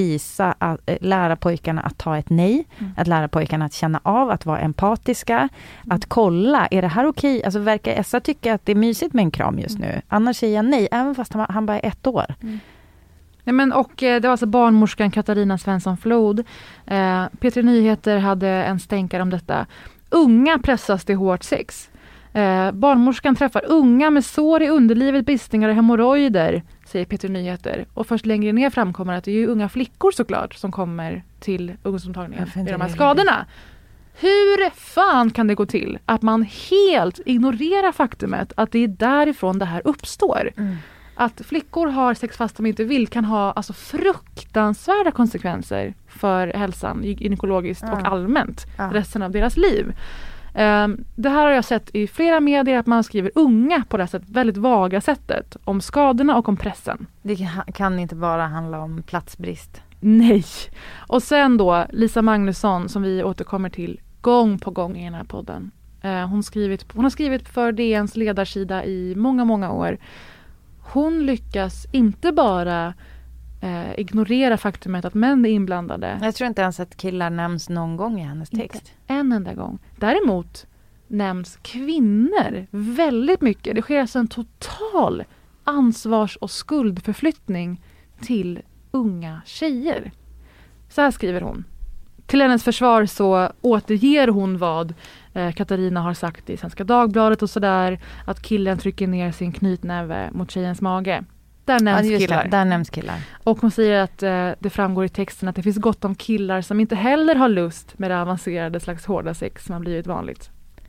lära pojkarna att ta ett nej, att lära pojkarna att känna av, att vara empatiska, att kolla, är det här okej? Alltså verkar Essa tycka att det är mysigt med en kram just nu? Annars säger jag nej, även fast han bara är 1 år. Nej, men, och det var alltså barnmorskan Katarina Svensson Flod. P3 Nyheter hade en stänkare om detta. Unga pressas till hårt sex. Barnmorskan träffar unga med sår i underlivet, bistningar och hemorrojder, säger P3 Nyheter. Och först längre ner framkommer att det är ju unga flickor såklart som kommer till ungdomsmottagningen med de här skadorna. Hur fan kan det gå till att man helt ignorerar faktumet att det är därifrån det här uppstår? Att flickor har sex fast de inte vill kan ha alltså fruktansvärda konsekvenser för hälsan gynekologiskt och allmänt resten av deras liv. Det här har jag sett i flera medier, att man skriver unga på det här sättet, väldigt vaga sättet, om skadorna och om pressen. Det kan inte bara handla om platsbrist. Nej. Och sen då Lisa Magnusson, som vi återkommer till gång på gång i den här podden. Hon har skrivit för DNs ledarsida i många, många år. Hon lyckas inte bara ignorera faktumet att män är inblandade. Jag tror inte ens att killar nämns någon gång i hennes text. Inte en enda gång. Däremot nämns kvinnor väldigt mycket. Det sker alltså en total ansvars- och skuldförflyttning till unga tjejer. Så här skriver hon. Till hennes försvar så återger hon vad Katarina har sagt i Svenska Dagbladet och sådär, att killen trycker ner sin knytnäve mot tjejens mage. Där nämns killar. Och hon säger att det framgår i texten att det finns gott om killar som inte heller har lust med det avancerade slags hårda sex som har blivit vanligt.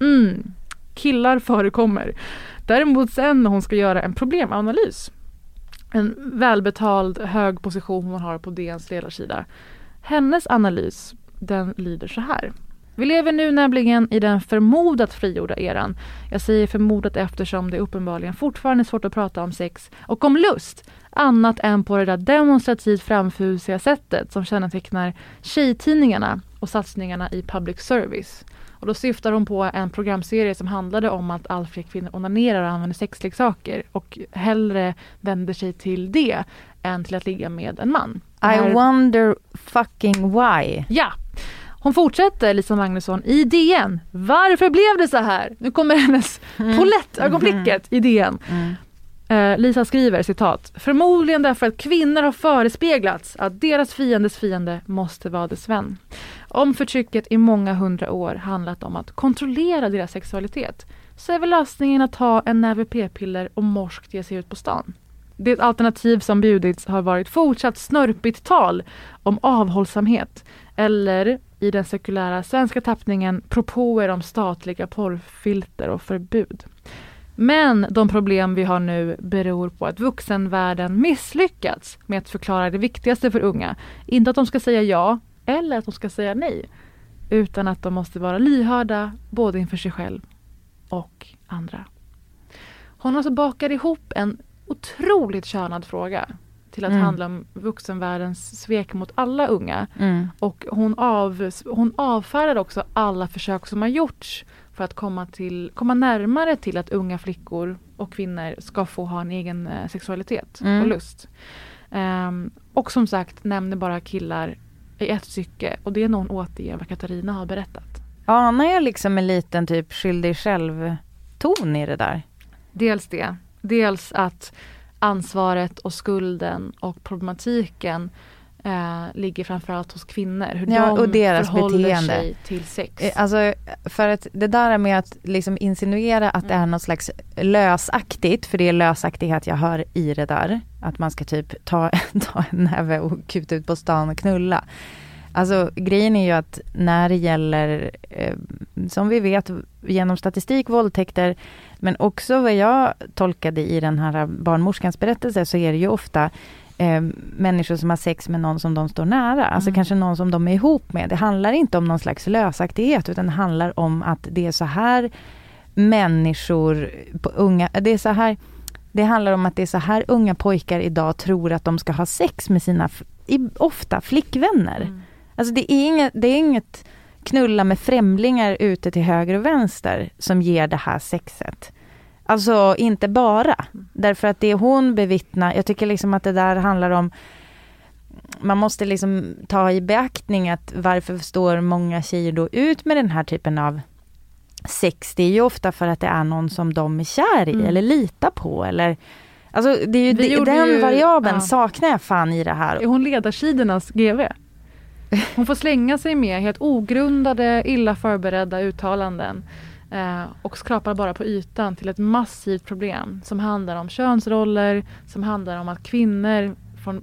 Killar förekommer. Däremot sen när hon ska göra en problemanalys, en välbetald hög position hon har på DNs ledarsida. Hennes analys, den lyder så här. Vi lever nu nämligen i den förmodat frigjorda eran. Jag säger förmodat eftersom det uppenbarligen fortfarande är svårt att prata om sex och om lust, annat än på det där demonstrativt framfusiga sättet som kännetecknar tjejtidningarna och satsningarna i public service. Och då syftar hon på en programserie som handlade om att allt fler kvinnor onanerar och använder sexleksaker och hellre vänder sig till det än till att ligga med en man. I wonder fucking why. Ja. Hon fortsätter, Lisa Magnusson, i DN. Varför blev det så här? Nu kommer hennes pollettögonblicket i DN. Lisa skriver, citat, förmodligen därför att kvinnor har förespeglats att deras fiendes fiende måste vara dess vän. Om förtrycket i många 100 år handlat om att kontrollera deras sexualitet, så är väl lösningen att ta en näve p-piller och morskt ge sig ut på stan. Det alternativ som bjudits har varit fortsatt snörpigt tal om avhållsamhet, eller i den sekulära svenska tappningen propåer om statliga porrfilter och förbud. Men de problem vi har nu beror på att vuxenvärlden misslyckats med att förklara det viktigaste för unga. Inte att de ska säga ja eller att de ska säga nej, utan att de måste vara lyhörda både inför sig själv och andra. Hon har alltså bakat ihop en otroligt könad fråga till att handla om vuxenvärldens svek mot alla unga. Och hon avfärdar också alla försök som har gjorts för att komma närmare till att unga flickor och kvinnor ska få ha en egen sexualitet och lust. Och som sagt nämner bara killar i ett stycke, och det är någon återger vad Katarina har berättat. Anar jag liksom en liten typ skyldig själv-ton i det där? Dels det. Dels att ansvaret och skulden och problematiken ligger framförallt hos kvinnor. Hur de och deras förhåller beteende sig till sex. Alltså, för att det där med att liksom insinuera att det är något slags lösaktigt, för det är lösaktighet jag hör i det där. Att man ska typ ta en näve och kuta ut på stan och knulla. Alltså grejen är ju att när det gäller, som vi vet genom statistik, våldtäkter, men också vad jag tolkade i den här barnmorskans berättelse, så är det ju ofta människor som har sex med någon som de står nära. Alltså kanske någon som de är ihop med. Det handlar inte om någon slags lösaktighet, utan det handlar om att det är så här människor unga, det handlar om att det är så här unga pojkar idag tror att de ska ha sex med sina ofta flickvänner. Alltså det är inget knulla med främlingar ute till höger och vänster som ger det här sexet. Alltså inte bara. Därför att det hon bevittnar, jag tycker liksom att det där handlar om, man måste liksom ta i beaktning att varför står många tjejer då ut med den här typen av sex? Det är ju ofta för att det är någon som de är kär i eller litar på, eller alltså det är ju den variabeln saknar jag fan i det här. Är hon ledarsidornas GV? Hon får slänga sig med helt ogrundade, illa förberedda uttalanden och skrapar bara på ytan till ett massivt problem som handlar om könsroller, som handlar om att kvinnor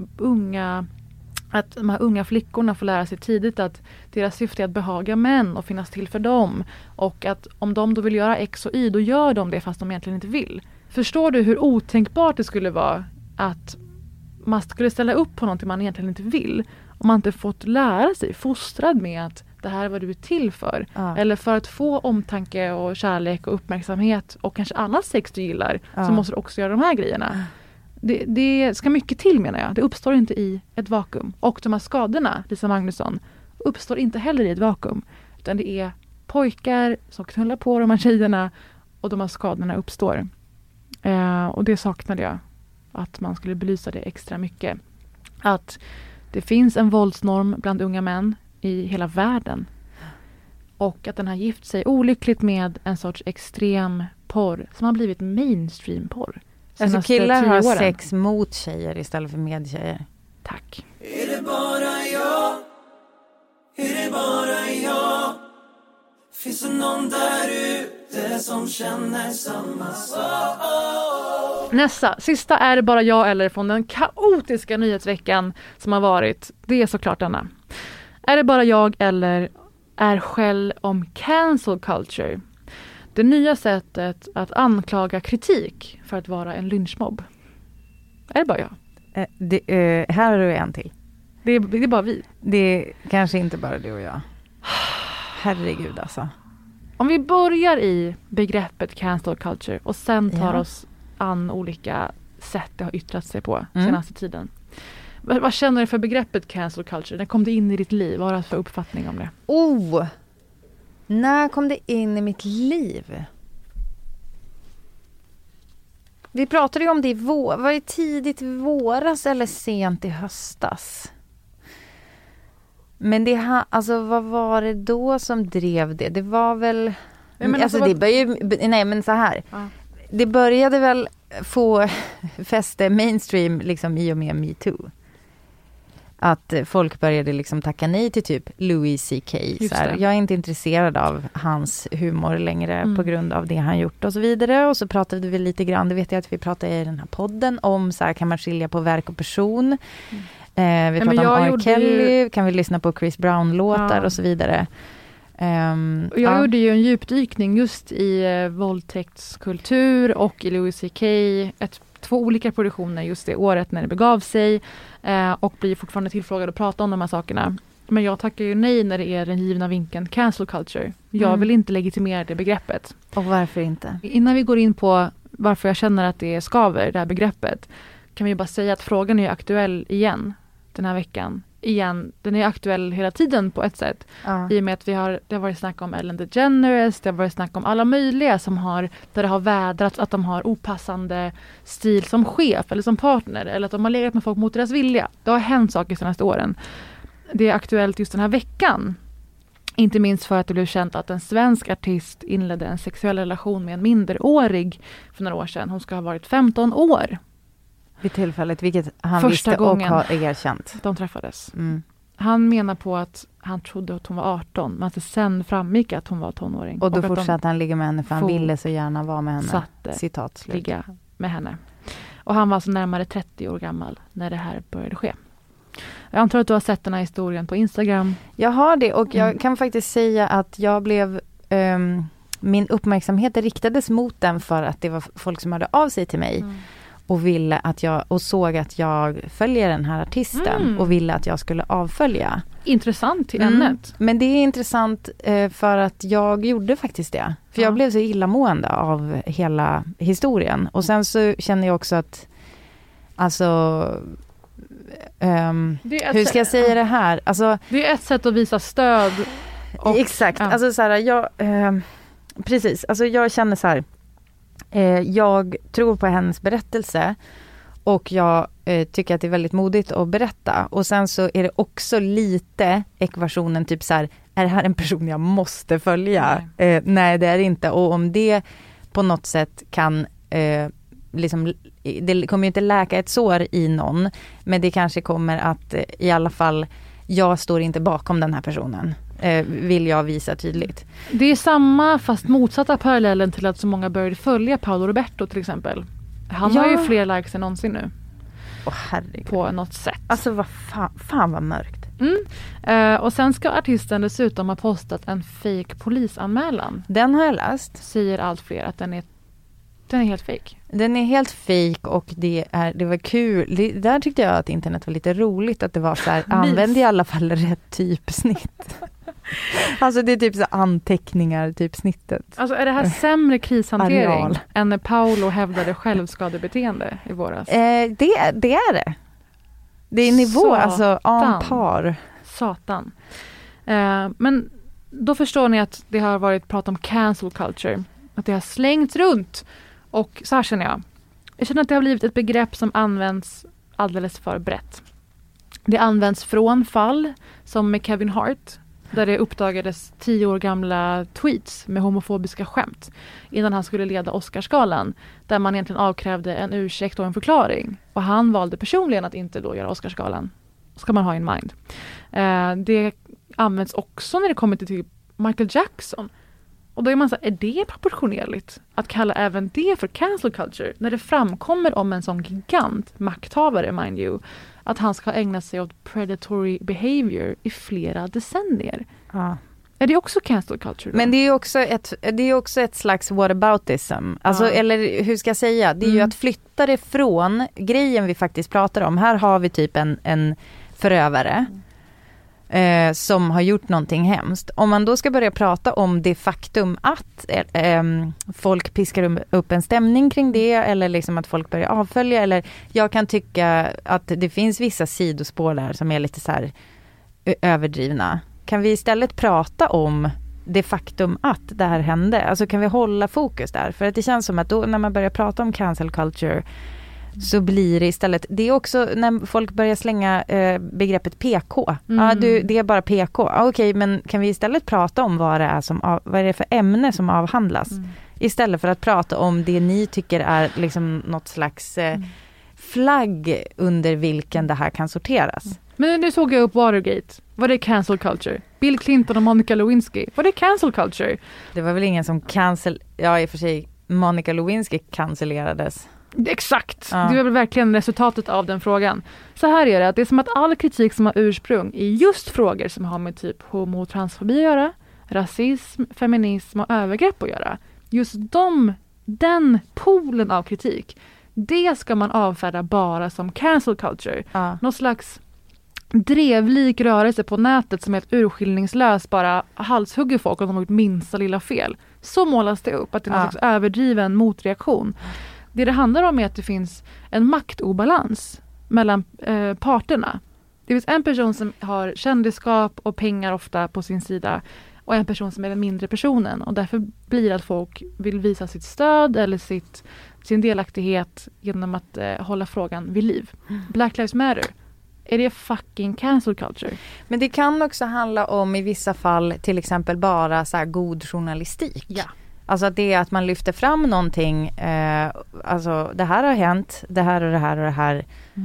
att de här unga flickorna får lära sig tidigt att deras syfte är att behaga män och finnas till för dem, och att om de då vill göra X och Y, då gör de det fast de egentligen inte vill. Förstår du hur otänkbart det skulle vara att man skulle ställa upp på någonting man egentligen inte vill, om man inte fått lära sig, fostrad med att det här är vad du är till för. Eller för att få omtanke och kärlek och uppmärksamhet och kanske annat sex du gillar, så måste du också göra de här grejerna. Det ska mycket till, menar jag. Det uppstår inte i ett vakuum. Och de här skadorna, Lisa Magnusson, uppstår inte heller i ett vakuum. Utan det är pojkar som knullar på de här tjejerna, och de här skadorna uppstår. Och det saknade jag. Att man skulle belysa det extra mycket. Att det finns en våldsnorm bland unga män i hela världen. Och att den har gift sig olyckligt med en sorts extrem porr som har blivit mainstream-porr. Alltså killar har sex mot tjejer istället för med tjejer. Tack. Är det bara jag? Är det bara jag? Finns det någon där ute som känner samma sak? Nästa, sista är det bara jag eller från den kaotiska nyhetsveckan som har varit. Det är såklart denna. Är det bara jag eller är skäll om cancel culture? Det nya sättet att anklaga kritik för att vara en lynchmobb. Är det bara jag? Här har du en till. Det är bara vi. Det är kanske inte bara du och jag. Herregud alltså. Om vi börjar i begreppet cancel culture och sen tar oss an olika sätt det har yttrat sig på senaste tiden. Vad känner du för begreppet cancel culture? När kom det in i ditt liv? Vad har du för uppfattning om det? När kom det in i mitt liv? Vi pratade ju om det var det tidigt i våras eller sent i höstas? Men alltså vad var det då som drev det? Det var väl men så här. Det började väl få fäste mainstream liksom i och med MeToo. Att folk började liksom tacka nej till typ Louis CK. Jag är inte intresserad av hans humor längre på grund av det han gjort och så vidare. Och så pratade vi lite grann, det vet jag att vi pratade i den här podden, om så här, kan man skilja på verk och person. Vi pratade om R. Kelly, kan vi lyssna på Chris Brown-låtar och så vidare. Jag gjorde ju en djupdykning just i våldtäktskultur och i Louis CK, två olika produktioner just det året när det begav sig, och blir fortfarande tillfrågad att prata om de här sakerna. Men jag tackar ju nej när det är den givna vinkeln cancel culture. Jag vill inte legitimera det begreppet. Och varför inte? Innan vi går in på varför jag känner att det skaver, det här begreppet, kan vi bara säga att frågan är aktuell igen den här veckan. Den är aktuell hela tiden på ett sätt. I och med att det har varit snack om Ellen DeGeneres, det har varit snack om alla möjliga där det har vädrats att de har opassande stil som chef eller som partner, eller att de har legat med folk mot deras vilja. Det har hänt saker de senaste åren. Det är aktuellt just den här veckan. Inte minst för att det blev känt att en svensk artist inledde en sexuell relation med en minderårig för några år sedan. Hon ska ha varit 15 år. Vid tillfället, vilket han Första visste gången och har erkänt. De träffades. Han menar på att han trodde att hon var 18, men att det sen framgick att hon var tonåring. Och då fortsatte han ligga med henne för han ville så gärna vara med henne. Citat slut. Ligga med henne. Och han var alltså närmare 30 år gammal när det här började ske. Jag antar att du har sett den här historien på Instagram. Jag har det, och jag kan faktiskt säga att jag blev... min uppmärksamhet riktades mot den för att det var folk som hörde av sig till mig. Och ville att och såg att jag följer den här artisten och ville att jag skulle avfölja. Intressant till ämnet. Men det är intressant för att jag gjorde faktiskt det. För jag blev så illamående av hela historien. Och sen så känner jag också att hur ska jag säga det här? Alltså, det är ett sätt att visa stöd. Exakt. Alltså så här, precis. Alltså jag känner så här. Jag tror på hennes berättelse och jag tycker att det är väldigt modigt att berätta. Och sen så är det också lite ekvationen typ så här, är det här en person jag måste följa? Nej, det är det inte. Och om det på något sätt kan liksom, det kommer ju inte läka ett sår i någon, men det kanske kommer att i alla fall, jag står inte bakom den här personen. Vill jag visa tydligt. Det är samma fast motsatta parallellen till att så många började följa Paolo Roberto till exempel. Han har ju fler likes än någonsin nu. Herregud. På något sätt. Alltså vad fan vad mörkt. Och sen ska artisten dessutom ha postat en fake polisanmälan. Den har jag läst. Säger allt fler att den är helt fake. Den är helt fake och det var kul. Där tyckte jag att internet var lite roligt att det var så här, använd i alla fall rätt typsnitt. Alltså det är typ så anteckningar, typ snittet. Alltså är det här sämre krishantering än när Paolo hävdade självskadebeteende i våras? Det är det. Det är nivå, Satan. alltså en par. Satan. Men då förstår ni att det har varit prat om cancel culture. Att det har slängts runt. Och så här känner jag. Jag känner att det har blivit ett begrepp som används alldeles för brett. Det används från fall som med Kevin Hart. Där det uppdagades 10 år gamla tweets med homofobiska skämt. Innan han skulle leda Oscarsgalan. Där man egentligen avkrävde en ursäkt och en förklaring. Och han valde personligen att inte då göra Oscarsgalan. Ska man ha in mind. Det används också när det kommer till typ Michael Jackson. Och då är man så här, är det proportionerligt att kalla även det för cancel culture? När det framkommer om en sån gigant makthavare, mind you, att han ska ägna sig åt predatory behavior i flera decennier. Ja. Är det också cancel culture då? Men det är också ett slags whataboutism. Alltså, eller hur ska jag säga? Det är ju att flytta det från grejen vi faktiskt pratar om. Här har vi typ en förövare. Som har gjort någonting hemskt. Om man då ska börja prata om det faktum att folk piskar upp en stämning kring det, eller liksom att folk börjar avfölja, eller jag kan tycka att det finns vissa sidospår där som är lite så här överdrivna. Kan vi istället prata om det faktum att det här hände? Alltså kan vi hålla fokus där? För att det känns som att då när man börjar prata om cancel culture så blir det istället, det är också när folk börjar slänga begreppet PK. Det är bara PK. Okej, men kan vi istället prata om vad är det för ämne som avhandlas? Istället för att prata om det ni tycker är liksom något slags flagg under vilken det här kan sorteras. Men nu såg jag upp Watergate. Var det cancel culture? Bill Clinton och Monica Lewinsky. Var det cancel culture? Det var väl ingen som i och för sig Monica Lewinsky cancellerades. Exakt. Det är väl verkligen resultatet av den frågan. Så här är det, att det är som att all kritik som har ursprung i just frågor som har med typ homo- och transfobi att göra, rasism, feminism och övergrepp att göra. Just den poolen av kritik, det ska man avfärda bara som cancel culture. Någon slags drevlik rörelse på nätet som är helt urskiljningslös bara halshugger folk om de har gjort minsta lilla fel. Så målas det upp att det är någon slags överdriven motreaktion. Det handlar om är att det finns en maktobalans mellan parterna. Det finns en person som har kändisskap och pengar ofta på sin sida och en person som är den mindre personen. Och därför blir det att folk vill visa sitt stöd eller sin delaktighet genom att hålla frågan vid liv. Black Lives Matter. Är det fucking cancel culture? Men det kan också handla om i vissa fall till exempel bara så här god journalistik. Ja. Alltså att det är att man lyfter fram någonting, alltså det här har hänt, det här och det här och det här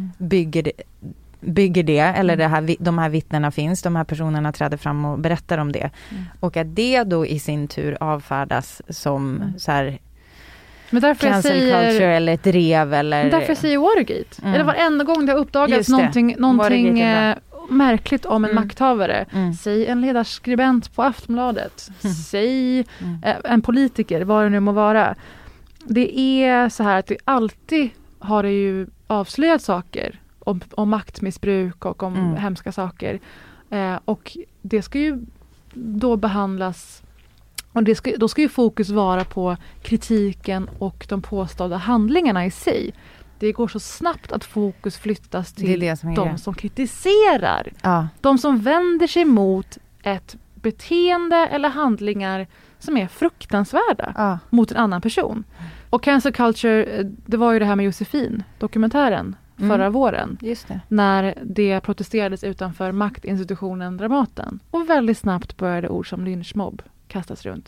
bygger det, eller de här vittnena finns, de här personerna träder fram och berättar om det. Och att det då i sin tur avfärdas som så här men därför cancel culture eller ett drev eller... Men därför säger Watergate. Eller varenda gång det har uppdagats någonting märkligt om en makthavare. Säg en ledarskribent på Aftonbladet. Säg en politiker, vad det nu må vara. Det är så här att det alltid har det ju avslöjat saker om maktmissbruk och om hemska saker. Och det ska ju då behandlas, och då ska ju fokus vara på kritiken och de påstådda handlingarna i sig. Det går så snabbt att fokus flyttas till de som kritiserar. Ja. De som vänder sig mot ett beteende eller handlingar som är fruktansvärda mot en annan person. Och cancel culture, det var ju det här med Josefin, dokumentären förra våren. Just det. När det protesterades utanför maktinstitutionen Dramaten. Och väldigt snabbt började ord som lynchmobb kastas runt.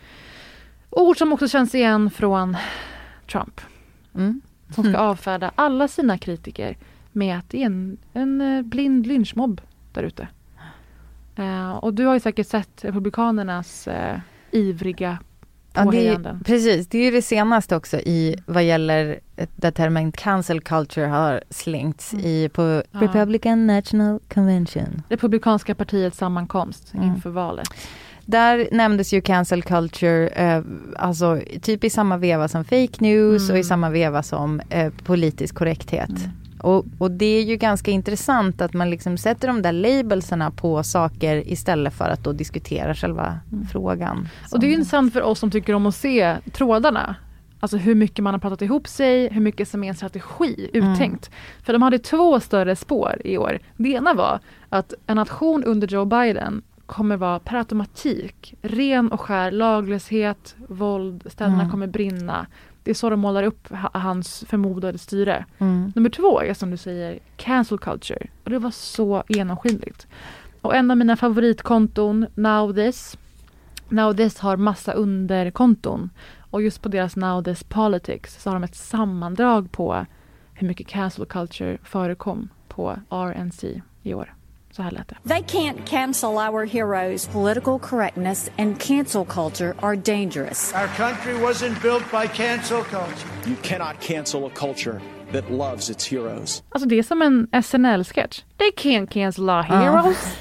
Ord som också känns igen från Trump. Som ska avfärda alla sina kritiker med att det är en blind lynchmobb där ute. Och du har ju säkert sett republikanernas ivriga påhejanden. Precis, det är ju det senaste också i vad gäller där termen cancel culture har slängts på Republican National Convention. Republikanska partiets sammankomst inför valet. Där nämndes ju cancel culture alltså typ i samma veva som fake news och i samma veva som politisk korrekthet. Och det är ju ganska intressant att man liksom sätter de där labelserna på saker istället för att då diskutera själva frågan. Och det är ju intressant för oss som tycker om att se trådarna. Alltså hur mycket man har pratat ihop sig, hur mycket som är en strategi uttänkt. För de hade 2 större spår i år. Det ena var att en nation under Joe Biden kommer vara per automatik ren och skär laglöshet, våld, städerna kommer brinna. Det är så de målar upp hans förmodade styre. Nummer 2 är som du säger cancel culture. Och det var så genomskinligt. Och en av mina favoritkonton, Now This har massa underkonton. Och just på deras Now This Politics så har de ett sammandrag på hur mycket cancel culture förekom på RNC i år. Så här lät det. They can't cancel our heroes. Political correctness and cancel culture are dangerous. Our country wasn't built by cancel culture. You cannot cancel a culture that loves its heroes. Alltså det är som en SNL-sketch. They can't cancel our heroes.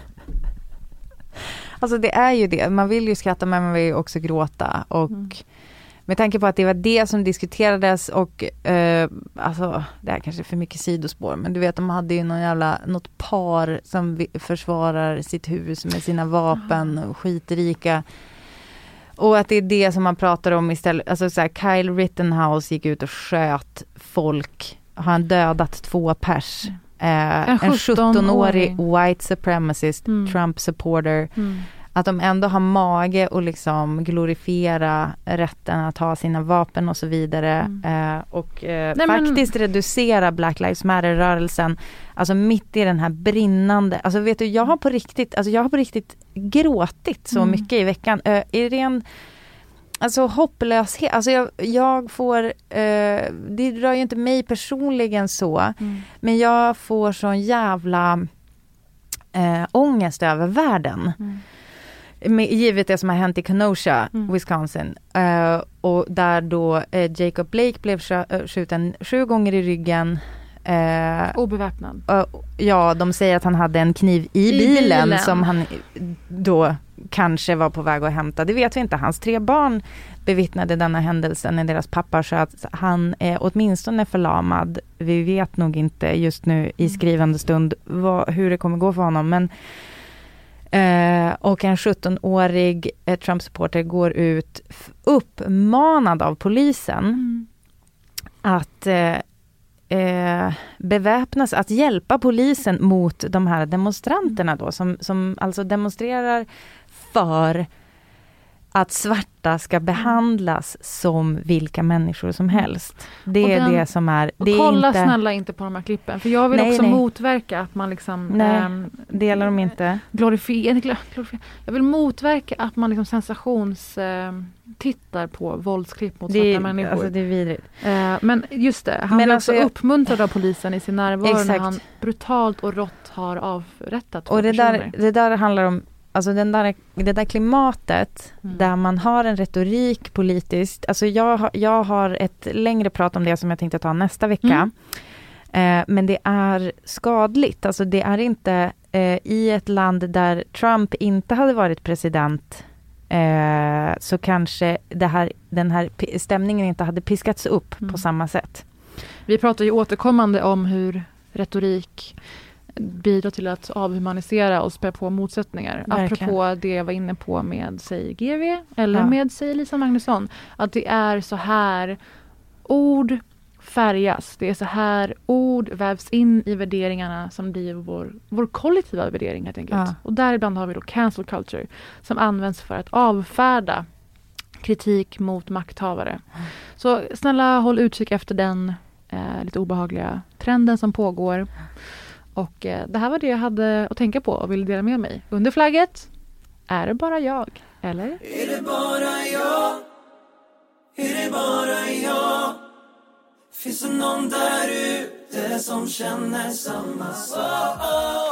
Alltså det är ju det. Man vill ju skratta men man vill ju också gråta. Och med tanke på att det var det som diskuterades och alltså det här kanske är för mycket sidospår, men du vet de hade ju något par som försvarar sitt hus med sina vapen och skitrika. Och att det är det som man pratar om istället. Alltså så här, Kyle Rittenhouse gick ut och sköt folk. Har han dödat 2 pers. En 17-årig white supremacist, Trump supporter. Att de ändå har mage och liksom glorifiera rätten att ha sina vapen och så vidare. Och faktiskt reducera Black Lives Matter-rörelsen. Alltså mitt i den här brinnande... Alltså vet du, jag har på riktigt gråtit så mycket i veckan. I ren... Alltså hopplöshet. Alltså jag får... det rör ju inte mig personligen så. Men jag får sån jävla ångest över världen. Givet det som har hänt i Kenosha, Wisconsin. Och där då Jacob Blake blev skjuten 7 gånger i ryggen. Obeväpnad. Ja, de säger att han hade en kniv i bilen som han då kanske var på väg att hämta. Det vet vi inte. Hans 3 barn bevittnade denna händelsen när deras pappa sa att han är åtminstone förlamad. Vi vet nog inte just nu i skrivande stund hur det kommer gå för honom. Men och en 17-årig Trump-supporter går ut uppmanad av polisen att beväpnas, att hjälpa polisen mot de här demonstranterna då, som alltså demonstrerar för att svarta ska behandlas som vilka människor som helst. Det är det som är... Och kolla inte, snälla inte på de här klippen. För jag vill också motverka att man liksom... delar de inte. Jag vill motverka att man liksom tittar på våldsklipp mot svarta människor. Alltså det är vidrigt. Men just det, han blir också uppmuntrad av polisen i sin närvaro när han brutalt och rått har avrättat två personer. Det där handlar om alltså det där klimatet där man har en retorik politiskt. Alltså jag har ett längre prat om det som jag tänkte ta nästa vecka. Men det är skadligt. Alltså det är inte i ett land där Trump inte hade varit president så kanske den här stämningen inte hade piskats upp på samma sätt. Vi pratar ju återkommande om hur retorik bidrar till att avhumanisera och spä på motsättningar. Verkligen. Apropå det jag var inne på med sig GV eller med sig Lisa Magnusson. Att det är så här ord färgas. Det är så här ord vävs in i värderingarna som blir vår kollektiva värdering helt enkelt. Ja. Och däribland har vi då cancel culture som används för att avfärda kritik mot makthavare. Så snälla håll utkik efter den lite obehagliga trenden som pågår. Och det här var det jag hade att tänka på och ville dela med mig. Under flagget, är det bara jag? Eller? Är det bara jag? Är det bara jag? Finns det någon där ute som känner samma sak?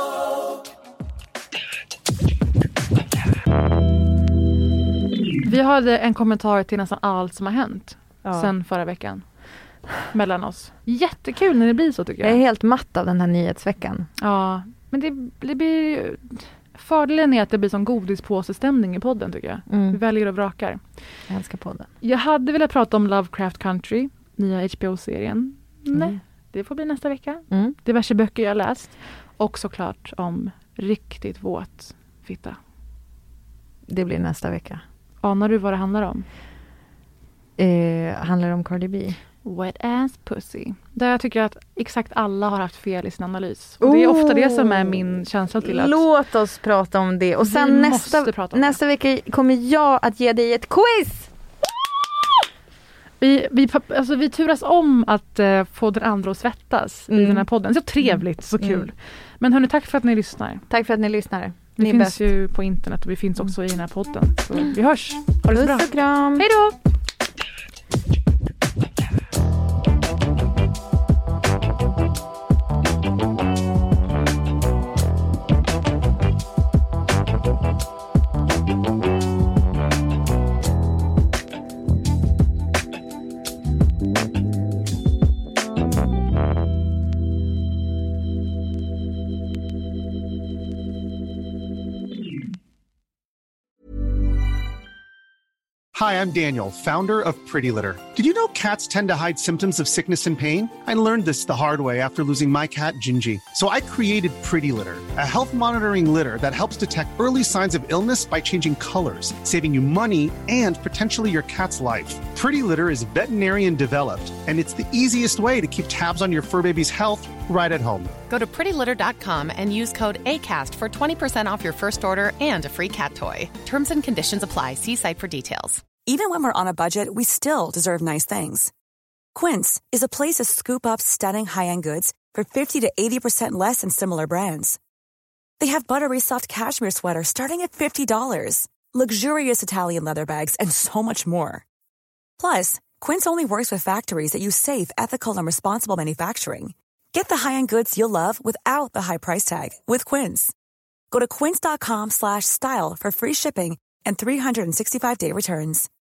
Vi hade en kommentar till nästan allt som har hänt sen förra veckan. Mellan oss. Jättekul när det blir så tycker jag. Jag är helt matt av den här nyhetsveckan. Ja, men det blir... Fördelen är att det blir som godispåsestämning i podden tycker jag. Vi väljer och vrakar. Jag älskar podden. Jag hade velat prata om Lovecraft Country, nya HBO-serien. Nej, det får bli nästa vecka. Diverse böcker jag läst. Och såklart om riktigt våt fitta. Det blir nästa vecka. Anar du vad det handlar om? Handlar det om Cardi B? Wet ass pussy. Där jag tycker att exakt alla har haft fel i sin analys. Och det är ofta det som är min känsla till att... Låt oss prata om det. Och sen nästa vecka kommer jag att ge dig ett quiz! Vi turas om att få den andra att svettas i den här podden. Så trevligt, så kul. Men hörni, tack för att ni lyssnar. Tack för att ni lyssnar. Vi finns ju på internet och vi finns också i den här podden. Så vi hörs. Ha det så bra. Puss och kram. Hej då! Hi, I'm Daniel, founder of Pretty Litter. Did you know cats tend to hide symptoms of sickness and pain? I learned this the hard way after losing my cat, Gingy. So I created Pretty Litter, a health monitoring litter that helps detect early signs of illness by changing colors, saving you money and potentially your cat's life. Pretty Litter is veterinarian developed, and it's the easiest way to keep tabs on your fur baby's health right at home. Go to prettylitter.com and use code ACAST for 20% off your first order and a free cat toy. Terms and conditions apply. See site for details. Even when we're on a budget, we still deserve nice things. Quince is a place to scoop up stunning high-end goods for 50 to 80% less than similar brands. They have buttery soft cashmere sweaters starting at $50, luxurious Italian leather bags, and so much more. Plus, Quince only works with factories that use safe, ethical, and responsible manufacturing. Get the high-end goods you'll love without the high price tag with Quince. Go to quince.com/style for free shipping and 365-day returns.